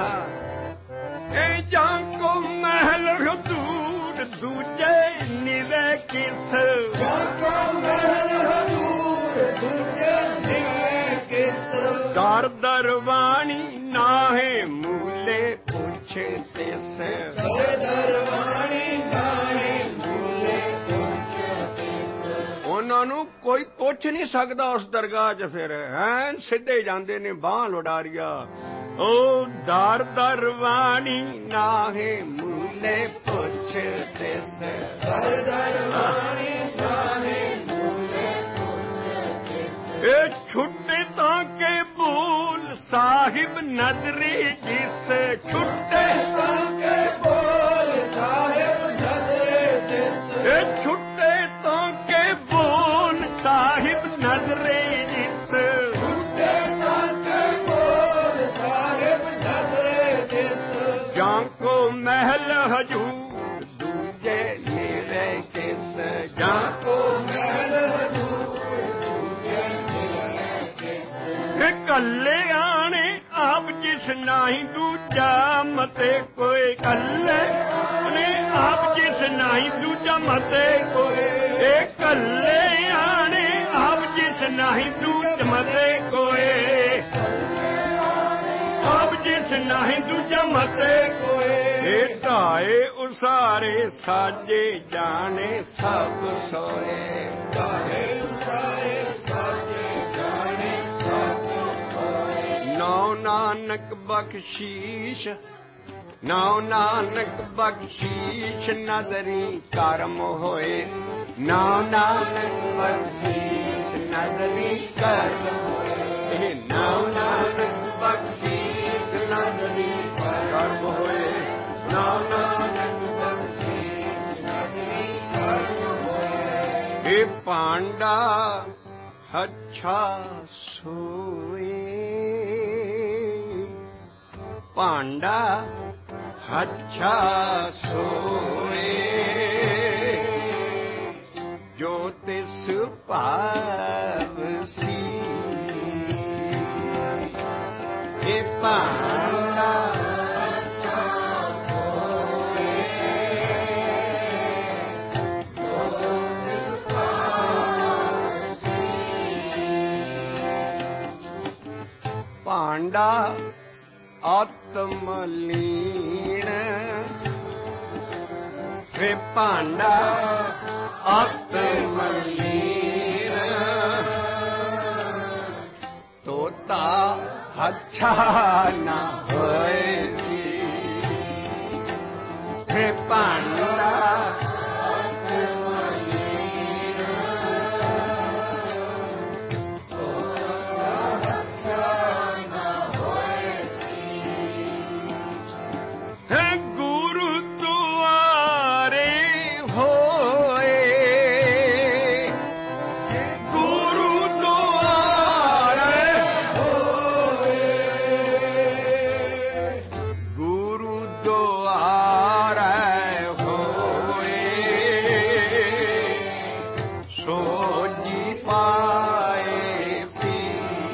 A: ਇਹ ਜਾਂ ਕੋ ਮਹਿਲ ਹਜੂਰ ਦੂਜੇ ਨਿਵੇ ਕਿਸ ਜਾਂ ਕੋ ਮਹਿਲ ਹਜੂਰ ਦੂਜੇ ਨਿਵੇ ਕਿਸ ਦਰ ਦਰਵਾਣੀ ਨਾਹੇ ਮੂਲੇ ਪੁੱਛ ਤਿਸ ਦਰ ਦਰਵਾਣੀ ਨਾਹੇ ਮੂਲੇ ਪੁੱਛ ਤਿਸ। ਉਹਨਾਂ ਨੂੰ ਕੋਈ ਪੁੱਛ ਨਹੀਂ ਸਕਦਾ ਉਸ ਦਰਗਾਹ 'ਚ ਫਿਰ ਐਨ ਸਿੱਧੇ ਜਾਂਦੇ ਨੇ ਬਾਂਹ ਲੁਡਾਰੀਆ। ਉਹ ਦਰ ਦਰਵਾਣੀ ਨਾਹੇ ਮੂਲੇ ਪੁੱਛ ਤਿਸ ਦਰ ਦਰਵਾਣੀ ਨਾਹੇ ਮੂਲੇ ਪੁੱਛ ਤਿਸ। ਇਹ ਛੁੱਟੇ ਤਾਂ ਕੇ ਬੋਲ ਸਾਹਿਬ ਨਜ਼ਰੀ ਜਿਸ ਛੁੱਟੇ ਤਾਂ ਕੇ ਬੋਲ ਸਾਹਿਬ ਨਜ਼ਰੇ ਜਿਸ ਇਹ ਛੁੱਟੇ ਤਾਂ ਕੇ ਬੋਲ ਸਾਹਿਬ ਨਜ਼ਰੇ ਜਿਸ ਛੁੱਟੇ ਤਾਂ ਕੇ ਬੋਲ ਸਾਹਿਬ ਨਜ਼ਰੇ ਜਿਸ ਜਾਂ ਕੋ ਮਹਿਲ ਹਜੂਰ ਦੂਜੇ ਨਿਵੇ ਕਿਸ ਜਾਂ ਕੋ ਮਹਿਲ ਹਜੂਰ ਦੂਜੇ ਨਿਵੇ ਕਿਸ। ਕੱਲੇ ਆਣੇ ਆਪ ਜਿਸ ਨਾਹੀ ਦੂਜਾ ਮਤੇ ਕੋਈ ਕੱਲੇ ਆਣੇ ਆਪ ਜਿਸ ਨਾਹੀ ਦੂਜਾ ਮਤੇ ਕੋਈ ਇਹ ਕੱਲੇ ਆਣੇ ਆਪ ਜਿਸ ਨਾਹੀ ਦੂਜਾ ਮਤੇ ਕੋਈ ਆਪ ਜਿਸ ਨਾਹੀ ਦੂਜਾ ਮਤੇ ਕੋਈ ਇਹ ਢਾਏ ਉਸਾਰੇ ਸਾਜੇ ਜਾਣੇ ਸਭ ਸੋਏ ਢਾਏ ਉਸਾਰੇ ਸਾਜੇ ਜਾਣੇ ਸਭ ਸੋਏ। ਨਾਉ ਨਾਨਕ ਬਖਸ਼ੀਸ਼ ਨਾਉ ਨਾਨਕ ਬਖਸ਼ੀਸ਼ ਨਜ਼ਰੀ ਕਰਮ ਹੋਏ ਨਾਉ ਨਾਨਕ ਬਖਸ਼ੀਸ਼ ਨਜ਼ਰੀ ਕਰਮ ਹੋਏ ਨਾਉ ਨਾਨਕ ਬਖਸ਼ੀਸ਼ ਨਜ਼ਰੀ ਕਰਮ ਹੋਏ ਨਾਉ ਨਾਨਕ ਬਖਸ਼ੀਸ਼ ਨਜ਼ਰੀ ਕਰਮ ਹੋਏ। ਇਹ ਪਾਂਡਾ ਹੱਛਾ ਸੋਏ ਭਾਂਡਾ ਹੱਛਾ ਸੋਏ ਜੋ ਤਿਸ ਭਾਵ ਸੀ ਇਹ ਭਾਂਡਾ ਹੱਛਾ ਸੋਏ ਜੋ ਤਿਸ ਭਾਵ ਸੀ। ਭਾਂਡਾ ਆਤਮ ਲੀਣ ਵੇ ਭਾਂਡਾ ਆਤਮ ਲੀਣ ਤੋਤਾ ਹੱਛਾ ਨਾ ਹੋਏ ਸੀ ਵੇ ਭਾਂਡਾ ਆਤਮ ਲੀਣ ਤੋਤਾ ਹੱਛਾ ਨਾ ਹੋਏ ਸੀ। ਗੁਰੂ ਦੁਆਰੇ ਹੋਏ ਗੁਰੂ ਦੁਆਰੇ ਹੋਏ ਗੁਰੂ ਦੁਆਰੇ ਹੋਏ ਸੋ ਜੀ ਪਾਏ ਸੀ।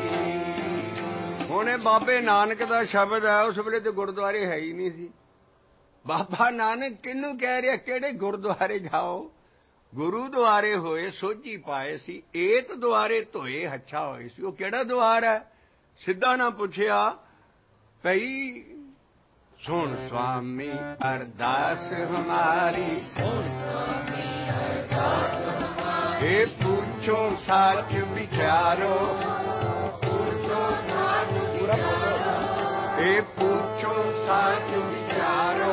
A: ਹੁਣ ਇਹ ਬਾਬੇ ਨਾਨਕ ਦਾ ਸ਼ਬਦ ਹੈ ਉਸ ਵੇਲੇ ਤੇ ਗੁਰਦੁਆਰੇ ਹੈ ਹੀ ਨਹੀਂ ਸੀ। ਬਾਬਾ ਨਾਨਕ ਕਿਹਨੂੰ ਕਹਿ ਰਿਹਾ ਕਿਹੜੇ ਗੁਰਦੁਆਰੇ ਜਾਓ ਗੁਰੂ ਦੁਆਰੇ ਹੋਏ ਸੋਝੀ ਪਾਏ ਸੀ ਏਤ ਦੁਆਰੇ ਧੋਏ ਹੱਛਾ ਹੋਏ ਸੀ। ਉਹ ਕਿਹੜਾ ਦੁਆਰ ਹੈ ਸਿੱਧਾ ਨਾ ਪੁੱਛਿਆ ਪਈ ਸੁਣ ਸੁਆਮੀ ਅਰਦਾਸ ਹਮਾਰੀ ਸੁਣ ਸੁਆਮੀ ਅਰਦਾਸ ਹਮਾਰੀ ਇਹ ਪੁੱਛੋ ਸੱਚ ਵਿਚਾਰੋ ਪੁੱਛੋ ਸੱਚ ਵਿਚਾਰੋ ਇਹ ਪੁੱਛੋ ਸੱਚ ਵਿਚਾਰੋ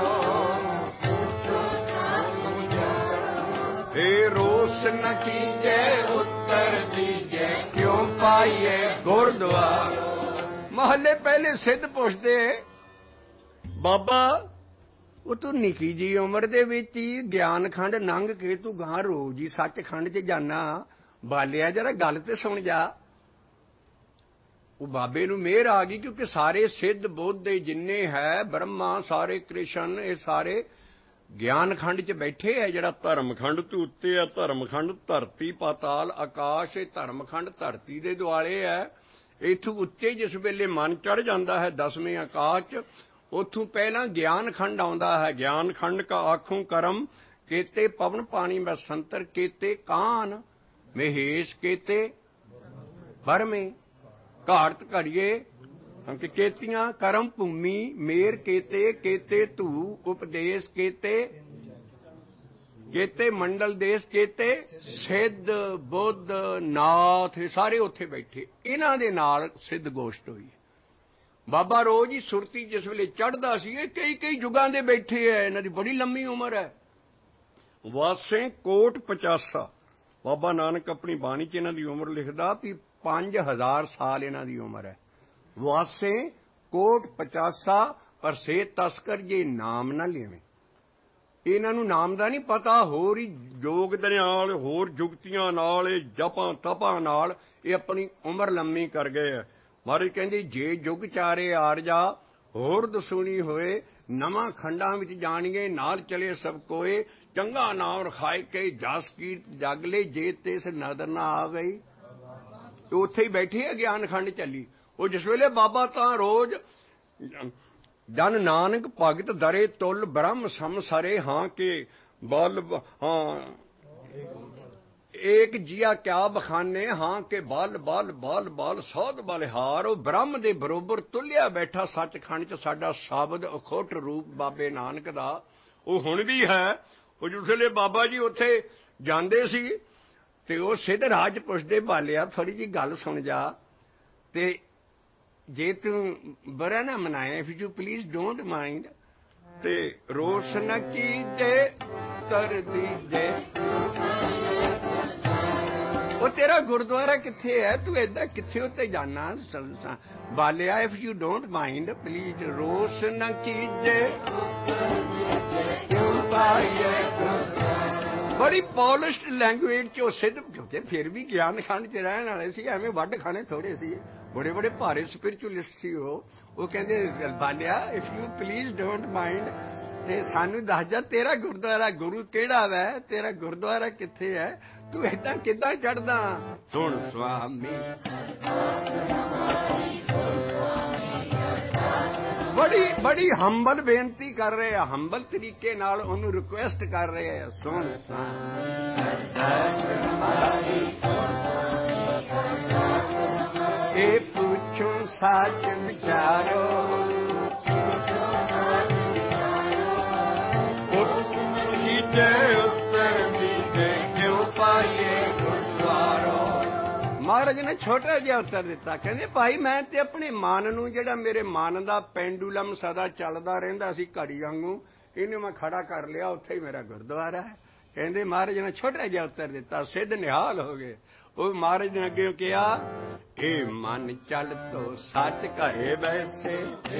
A: ਇਹ ਰੋਸ ਨ ਕੀਜੇ ਉੱਤਰ ਦੀਜੇ ਕਿਉਂ ਪਾਈਏ ਗੁਰਦੁਆਰ। ਮਹੱਲੇ ਪਹਿਲੇ ਸਿੱਧ ਪੁੱਛਦੇ ਬਾਬਾ ਉਹ ਤੂੰ ਨਿੱਕੀ ਜੀ ਉਮਰ ਦੇ ਵਿੱਚ ਹੀ ਗਿਆਨ ਖੰਡ ਲੰਘ ਕੇ ਤੂੰ ਗਾਂ ਰੋਜ਼ ਹੀ ਸੱਚਖੰਡ 'ਚ ਜਾਣਾ ਬਾਲਿਆ ਜਰਾ ਗੱਲ ਤੇ ਸੁਣ ਜਾ। ਉਹ ਬਾਬੇ ਨੂੰ ਮਿਹਰ ਆ ਗਈ, ਕਿਉਂਕਿ ਸਾਰੇ ਸਿੱਧ ਬੁੱਧ ਜਿੰਨੇ ਹੈ, ਬ੍ਰਹਮਾ, ਸਾਰੇ ਕ੍ਰਿਸ਼ਨ, ਇਹ ਸਾਰੇ ਗਿਆਨ ਖੰਡ 'ਚ ਬੈਠੇ ਹੈ। ਜਿਹੜਾ ਧਰਮਖੰਡ ਤੋਂ ਉੱਤੇ ਹੈ, ਧਰਮਖੰਡ ਧਰਤੀ ਪਾਤਾਲ ਆਕਾਸ਼, ਇਹ ਧਰਮਖੰਡ ਧਰਤੀ ਦੇ ਦੁਆਲੇ ਹੈ। ਇੱਥੋਂ ਉੱਤੇ ਜਿਸ ਵੇਲੇ ਮਨ ਚੜ ਜਾਂਦਾ ਹੈ 10ਵੇਂ ਆਕਾਸ਼ 'ਚ, ਉੱਥੋਂ ਪਹਿਲਾਂ ਗਿਆਨ ਖੰਡ ਆਉਂਦਾ ਹੈ। ਗਿਆਨ ਖੰਡ ਕਾ ਆਖੂੰ ਕਰਮ, ਕੇਤੇ ਪਵਨ ਪਾਣੀ ਮੈਂ ਸੰਤਰ, ਕੇਤੇ ਕਾਨ ਮਹੇਸ਼, ਕੇਤੇ ਬਰਮੇ ਘਾੜਤ ਘੜੀਏ, ਕੇਤੀਆਂ ਕਰਮ ਭੂਮੀ ਮੇਰ, ਕੇਤੇ ਕੇਤੇ ਧੂ ਉਪਦੇਸ਼, ਕੇਤੇ ਮੰਡਲ ਦੇਸ਼, ਕੇਤੇ ਸਿੱਧ ਬੁੱਧ ਨਾਥ, ਸਾਰੇ ਉੱਥੇ ਬੈਠੇ। ਇਹਨਾਂ ਦੇ ਨਾਲ ਸਿੱਧ ਗੋਸ਼ਟ ਹੋਈ। ਬਾਬਾ ਰੋਜ਼ ਹੀ ਸੁਰਤੀ ਜਿਸ ਵੇਲੇ ਚੜ੍ਹਦਾ ਸੀ, ਇਹ ਕਈ ਕਈ ਯੁਗਾਂ ਦੇ ਬੈਠੇ ਹੈ, ਇਹਨਾਂ ਦੀ ਬੜੀ ਲੰਮੀ ਉਮਰ ਹੈ। ਵਾਸੇ ਕੋਟ 85, ਬਾਬਾ ਨਾਨਕ ਆਪਣੀ ਬਾਣੀ 'ਚ ਇਹਨਾਂ ਦੀ ਉਮਰ ਲਿਖਦਾ ਵੀ 5000 ਸਾਲ ਇਹਨਾਂ ਦੀ ਉਮਰ ਹੈ। ਵਾਸੇ ਕੋਟ 85, ਪਰ ਸੇ ਤਸਕਰ ਜੇ ਨਾਮ ਨਾ ਲੈਵੇਂ। ਇਹਨਾਂ ਨੂੰ ਨਾਮ ਦਾ ਨਹੀਂ ਪਤਾ, ਹੋਰ ਹੀ ਯੋਗ ਦੇ ਨਾਲ, ਹੋਰ ਜੁਗਤੀਆਂ ਨਾਲ, ਇਹ ਜਪਾਂ ਤਪਾਂ ਨਾਲ ਇਹ ਆਪਣੀ ਉਮਰ ਲੰਮੀ ਕਰ ਗਏ ਹੈ। ਮਹਾਰਾਜ ਕਹਿੰਦੇ ਜੇ ਜੁਗ ਚਾਰੇ ਆਰਜਾ ਹੋਰ ਦਸੂਣੀ ਹੋਏ, ਨਵਾਂ ਖੰਡਾਂ ਵਿੱਚ ਜਾਣਗੇ ਨਾਲ ਚਲੇ ਸਭ ਕੋਏ, ਚੰਗਾ ਨਾਮ ਰਖਾਏ ਕੇ ਜਸ ਕੀਰਤ ਜਗ ਲੈ, ਜੇ ਤਿਸ ਨਦਰ ਨਾ ਆ ਗਈ। ਉੱਥੇ ਹੀ ਬੈਠੇ ਆ, ਗਿਆਨ ਖੰਡ ਚੱਲੀ। ਉਹ ਜਿਸ ਵੇਲੇ ਬਾਬਾ ਤਾਂ ਰੋਜ਼ ਜਨ ਨਾਨਕ ਭਗਤ ਦਰੇ ਤੁਲ, ਬ੍ਰਹਮ ਸਮਸਰੇ ਹਾਂ ਕੇ ਬਲ, ਹਾਂ ਏਕ ਜੀਆ ਕਿਆ ਬਖਾਨੇ, ਹਾਂ ਕੇ ਬਲ ਬਲ ਬਲ ਬਲ ਸੌਧ ਬਲਿਹਾਰ। ਉਹ ਬ੍ਰਹਮ ਦੇ ਬਰੋਬਰ ਤੁਲਿਆ ਬੈਠਾ ਸੱਚਖੰਡ 'ਚ ਸਾਡਾ ਸ਼ਬਦ ਅਖੁੱਟ ਰੂਪ ਬਾਬੇ ਨਾਨਕ ਦਾ, ਉਹ ਹੁਣ ਵੀ ਹੈ। ਉਹ ਜਿਸ ਵੇਲੇ ਬਾਬਾ ਜੀ ਉੱਥੇ ਜਾਂਦੇ ਸੀ ਤੇ ਉਹ ਸਿੱਧ ਰਾਜ ਪੁੱਛਦੇ, ਬਾਲਿਆ ਥੋੜੀ ਜਿਹੀ ਗੱਲ ਸੁਣ ਜਾ, ਤੇ ਜੇ ਤੂੰ ਬੁਰਾ ਨਾ ਮਨਾਏ, if you please don't mind, ਤੇ ਰੋਸ ਨਾ ਕੀਜੇ ਕਰ ਦੀਜੇ। ਉਹ ਤੇਰਾ ਗੁਰਦੁਆਰਾ ਕਿੱਥੇ ਹੈ, ਤੂੰ ਏਦਾਂ ਕਿੱਥੇ ਉੱਤੇ ਜਾਣਾ? ਬਾਲਿਆ if you don't mind please ਰੋਸ ਨਾ ਕੀਜੇ, ਬੜੀ ਪੋਲਿਸ਼ਡ ਲੈਂਗੁਏਜ 'ਚ ਉਹ ਸਿੱਧ, ਕਿਉਂਕਿ ਫਿਰ ਵੀ ਗਿਆਨ ਖੰਡ 'ਚ ਰਹਿਣ ਵਾਲੇ ਸੀ, ਐਵੇਂ ਵੱਢ ਖਾਣੇ ਥੋੜੇ ਸੀ, ਬੜੇ ਬੜੇ ਭਾਰੇ ਸਪਿਰਿਚੁਅਲਿਸਟ ਸੀ। ਉਹ ਕਹਿੰਦੇ ਬਾਲਿਆ if you please don't mind, ਤੇ ਸਾਨੂੰ ਦੱਸ ਜਾ ਤੇਰਾ ਗੁਰਦੁਆਰਾ ਗੁਰੂ ਕਿਹੜਾ ਵੈ, ਤੇਰਾ ਗੁਰਦੁਆਰਾ ਕਿੱਥੇ ਹੈ, ਤੂੰ ਏਦਾਂ ਕਿੱਦਾਂ ਚੜ੍ਹਦਾ? ਸੁਣ ਸੁਆਮੀ, ਬੜੀ ਹੰਬਲ ਬੇਨਤੀ ਕਰ ਰਹੇ ਆ, ਹੰਬਲ ਤਰੀਕੇ ਨਾਲ ਉਹਨੂੰ ਰਿਕੁਐਸਟ ਕਰ ਰਹੇ ਆ। ਸੁਣ ਇਹ ਪੁੱਛੋ ਸੱਚ ਵਿਚਾਰੋ, ਮਹਾਰਾਜ ਨੇ ਛੋਟਾ ਜਿਹਾ ਉੱਤਰ ਦਿੱਤਾ, ਕਹਿੰਦੇ ਭਾਈ ਮੈਂ ਤੇ ਆਪਣੇ ਮਨ ਨੂੰ, ਜਿਹੜਾ ਮੇਰੇ ਮਨ ਦਾ ਪੈਂਡੂਲਮ ਸਦਾ ਚੱਲਦਾ ਰਹਿੰਦਾ ਸੀ ਘੜੀ ਵਾਂਗੂ, ਇਹਨੂੰ ਮੈਂ ਖੜਾ ਕਰ ਲਿਆ, ਉੱਥੇ ਹੀ ਮੇਰਾ ਗੁਰਦੁਆਰਾ ਹੈ। ਕਹਿੰਦੇ ਮਹਾਰਾਜ ਨੇ ਛੋਟਾ ਜਿਹਾ ਉੱਤਰ ਦਿੱਤਾ, ਸਿੱਧ ਨਿਹਾਲ ਹੋ ਗਏ। ਉਹ ਮਹਾਰਾਜ ਨੇ ਅੱਗੇ ਕਿਹਾ, ਇਹ ਮਨ ਚੱਲ ਤੋ ਸੱਚ ਘਰੇ ਬੈਸੇ,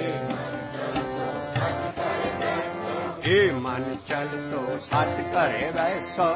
A: ਇਹ ਮਨ ਚੱਲ ਤੋ ਸੱਚ ਘਰੇ ਬੈਸੋ,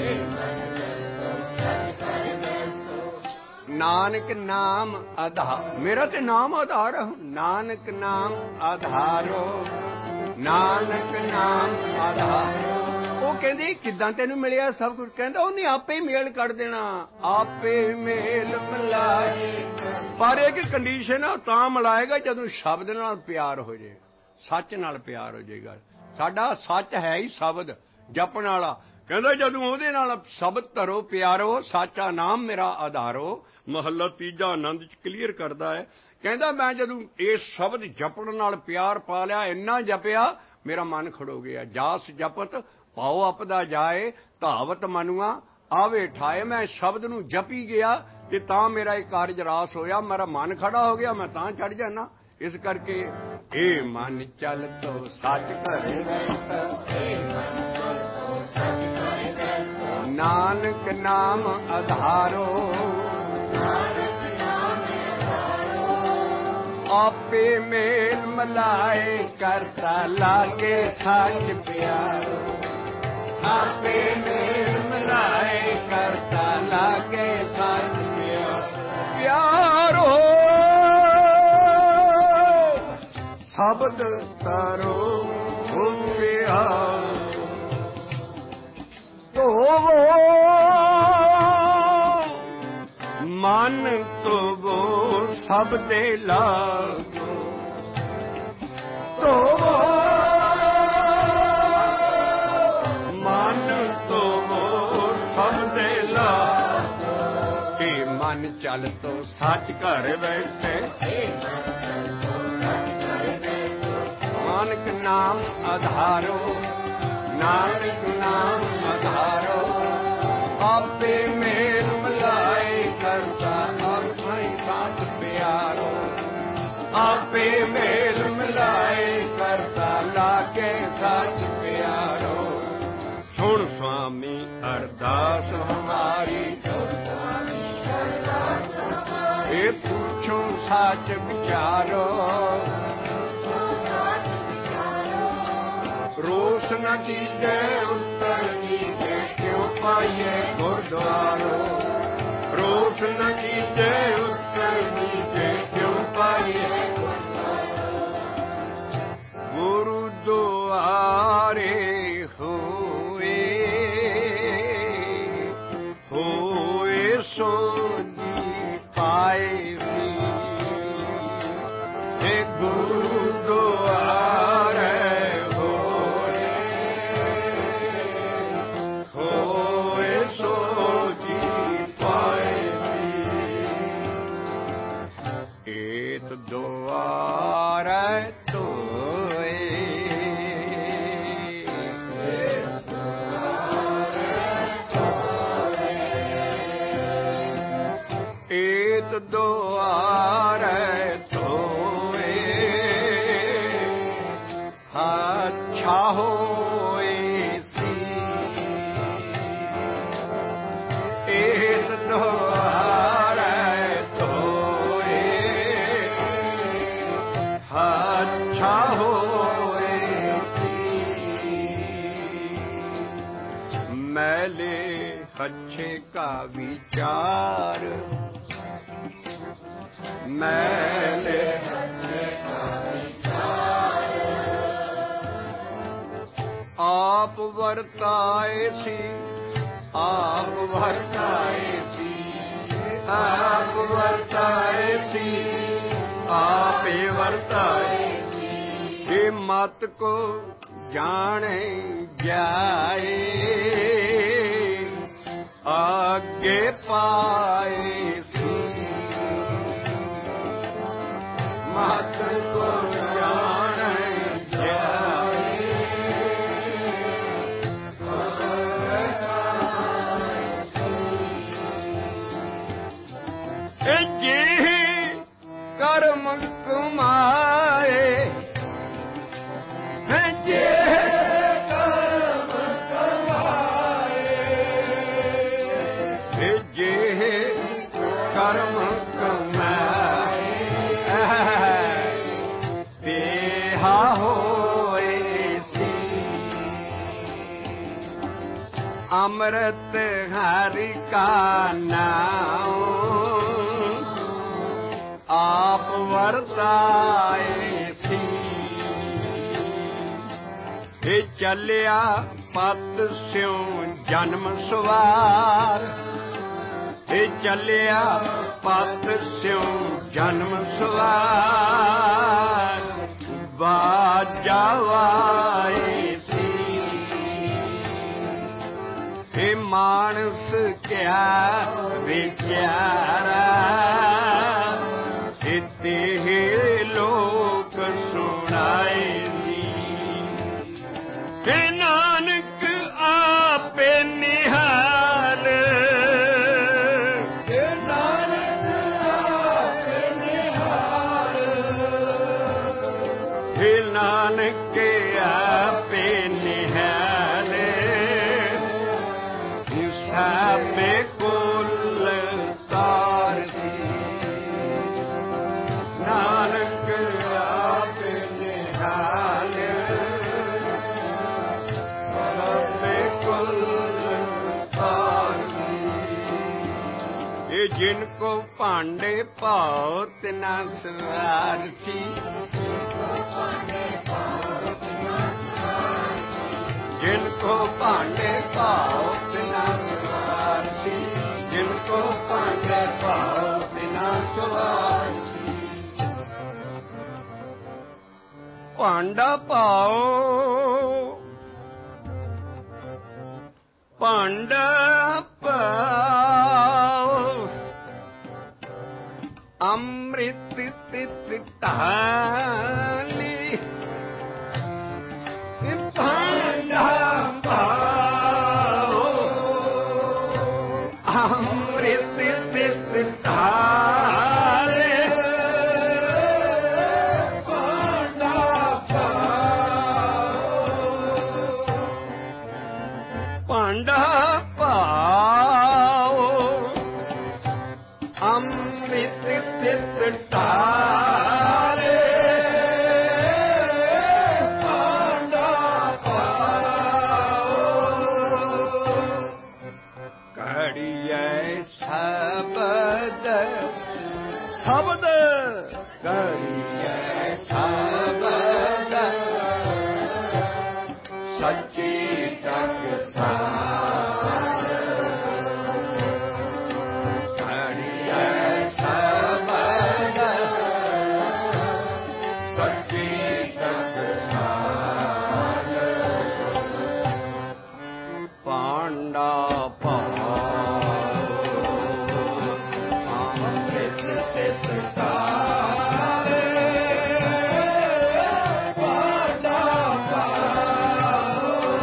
A: ਨਾਨਕ ਨਾਮ ਆਧਾਰ, ਮੇਰਾ ਤੇ ਨਾਮ ਆਧਾਰ, ਨਾਨਕ ਨਾਮ ਆਧਾਰੋ, ਨਾਨਕ ਨਾਮ ਆਧਾਰੋ। ਉਹ ਕਹਿੰਦੇ ਕਿੱਦਾਂ ਤੈਨੂੰ ਮਿਲਿਆ ਸਭ ਕੁਝ? ਕਹਿੰਦਾ ਉਹਨੇ ਆਪੇ ਹੀ ਮੇਲ ਕਰ ਦੇਣਾ, ਆਪੇ ਮੇਲ ਮਿਲਾਏ, ਪਰ ਇੱਕ ਕੰਡੀਸ਼ਨ ਆ, ਤਾਂ ਮਿਲਾਏਗਾ ਜਦੋਂ ਸ਼ਬਦ ਨਾਲ ਪਿਆਰ ਹੋ ਜਾਏ, ਸੱਚ ਨਾਲ ਪਿਆਰ ਹੋ ਜਾਏਗਾ। ਸਾਡਾ ਸੱਚ ਹੈ ਹੀ ਸ਼ਬਦ ਜਪਣ ਵਾਲਾ। ਕਹਿੰਦਾ ਜਦੋਂ ਉਹਦੇ ਨਾਲ ਸ਼ਬਦ ਧਰੋ ਪਿਆਰੋ, ਸਾਚਾ ਨਾਮ ਮੇਰਾ ਆਧਾਰੋ। ਮਹੱਲਾ ਤੀਜਾ ਆਨੰਦ 'ਚ ਕਲੀਅਰ ਕਰਦਾ ਹੈ। ਕਹਿੰਦਾ ਮੈਂ ਜਦੋਂ ਇਹ ਸ਼ਬਦ ਜਪਣ ਨਾਲ ਪਿਆਰ ਪਾ ਲਿਆ, ਇੰਨਾ ਜਪਿਆ ਮੇਰਾ ਮਨ ਖੜੋ ਗਿਆ। ਜਾਸ ਜਪਤ ਭਾਉ ਆਪਦਾ ਜਾਏ, ਧਾਵਤ ਮਨੁਆ ਆਵੇ ਠਾਏ। ਮੈਂ ਸ਼ਬਦ ਨੂੰ ਜਪੀ ਗਿਆ ਤੇ ਤਾਂ ਮੇਰਾ ਇਹ ਕਾਰਜ ਰਾਸ ਹੋਇਆ, ਮੇਰਾ ਮਨ ਖੜਾ ਹੋ ਗਿਆ, ਮੈਂ ਤਾਂ ਚੜ ਜਾਣਾ। ਇਸ ਕਰਕੇ ਇਹ ਮਨ ਚੱਲ ਤੋ ਸੱਚ ਘਰੇ ਬੈਸਾ, ਨਾਨਕ ਨਾਮ ਆਧਾਰੋ, ਆਪੇ ਮੇਲ ਮਲਾਏ, ਕਰਤਾ ਲਾਗੇ ਸੱਚ ਪਿਆਰੋ, ਆਪੇ ਮੇਲ ਮਲਾਏ, ਕਰਤਾ ਲਾਗੇ ਸ਼ਬਦ ਤਰੋ ਉਪਿਆ ਧੋਵੋ ਮਨ ਧੋਵੋ ਸਭ ਦੇ ਲਾਗੋ ਧੋਵੋ ਮਨ ਧੋਵੋ ਸਭ ਦੇ ਲਾਗੋ ਕਿ ਮਨ ਚਲ ਤੋ ਸੱਚ ਘਰ ਬੈਠੇ ਨਾਨਕ ਨਾਮ ਆਧਾਰੋ ਨਾਨਕ ਨਾਮ ਆਧਾਰੋ ਆਪੇ ਮੇਲ ਮਿਲਾਏ ਕਰਤਾ ਆਪੇ ਸਾਥ ਪਿਆਰੋ ਆਪੇ ਮੇਲ ਮਿਲਾਏ ਕਰਤਾ ਲਾਗੇ ਸਾਥ ਪਿਆਰੋ ਸੁਣ ਸੁਆਮੀ ਅਰਦਾਸ ਹਮਾਰੀ ਇਹ ਪੁੱਛੋ ਸੱਚ ਵਿਚਾਰੋ ਰੋਸ ਨ ਕੀਜੈ ਉੱਤਰ ਕੀਜੈ ਕਿਉ ਪਾਈਏ ਗੁਰਦੁਆਰੋ ਰੋਸ ਨ ਕੀਜੈ ਉੱਤਰ ਕੀਜੈ ਕਿਉ ਪਾਈਏ ਗੁਰੂ ਦੁਆਰੇ ਹੋਏ ਸੋ ਜੀ ਪਾਏ ਸੀ ਇਹ ਗੁਰੂ ਦੁਆਰੇ ਦੁਆਰੇ ਧੋਏ ਏਤ ਦੁਆਰੇ ਧੋਏ ਅੱਛਾ ਹੋਏ ਸੀ ਏਤ ਦੁਆਰੇ ਅੱਛਾ ਹੋਏ ਸੀ ਮੈਲੇ ਅੱਛੇ ਕਾ ਵਿਚਾਰ ਮੈਲੇ ਅੱਛੇ ਕਾ ਵਿਚਾਰ ਆਪ ਵਰਤਾਏ ਸੀ ਆਪ ਵਰਤਾਏ ਸੀ ਆਪ ਵਰਤਾਏ ਸੀ ਆਪੇ ਵਰਤਾਏ ਇਹ ਮਤ ਕੋ ਜਾਣੇ ਜਾਏ ਆਗੇ ਪਾਏ ਸੀ ਮਤ ਕੋ ਜਾਣੇ ਜਾਏ ਇਹ ਜੀ ਕਰਮ ਕਮਾਏ ਹੈ ਜੇ ਕਰਮ ਕਮਾਏ ਹੈ ਜੇ ਕਰਮ ਕਮਾਏ ਤੇਹਾ ਹੋਏ ਸੀ ਅੰਮ੍ਰਿਤ ਹਰਿ ਕਾ ਨਾਮ ਆਪ ਵਰਤਾਏ ਸੀ ਇਹ ਚੱਲਿਆ ਪਤ ਸਿਉ ਜਨਮ ਸਵਾਰ ਇਹ ਚੱਲਿਆ ਪਤ ਸਿਉ ਜਨਮ ਸਵਾਰ ਬਾਜਾ ਵਾਏ ਸੀ ਇਹ ਮਾਨਸ ਕਿਆ ਵਿਚਾਰਾ ਤੇ ਲੋਕ ਸੁਣਾਏ ਸੀ ਤੇ ਨਾਨਕ ਆਪੇ ਨਿਹਾਲ ਤੇ ਨਾਨਕ ਆਪੇ ਨਿਹਾਲ ਤੇ ਨਾਨਕ ਆਪੇ ਨਿਹਾਲ ਸਾਬੇ ਕੁਲ ਤਾਰ ਸੀ ਨਾਨਕ ਆਪੇ ਨਿਹਾਲ ਸਾਬੇ ਕੁਲ ਤਾਰ ਸੀ ਇਹ ਜਿਨ ਕੋ ਭਾਂਡੇ ਭਾਉ ਤਿਨਾ ਸਵਾਰ ਸੀ जिनको भांडे भाव बिना स्वार्थी, जिनको भांडे भाव बिना स्वार्थी। भांडा भाओ, भांडा भाओ, अमृत तित ढाली। भांडा भाओ, अमृत तित ढाली। भांडा भाओ, भांडा भाओ, अमृत तित ढाले। भांडा भाओ, घड़िए शब्द शब्द, घड़िए शब्द सच्ची टकसाल। घड़िए शब्द सच्ची टकसाल। भांडा भाओ, अमृत तित ढाले। भांडा भाओ,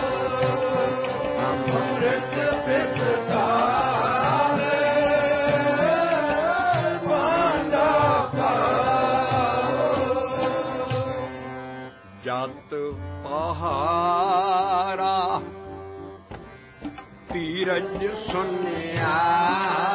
A: अमृत तित ढाले। भांडा भाओ, जत पहारा धीरज सुनिया।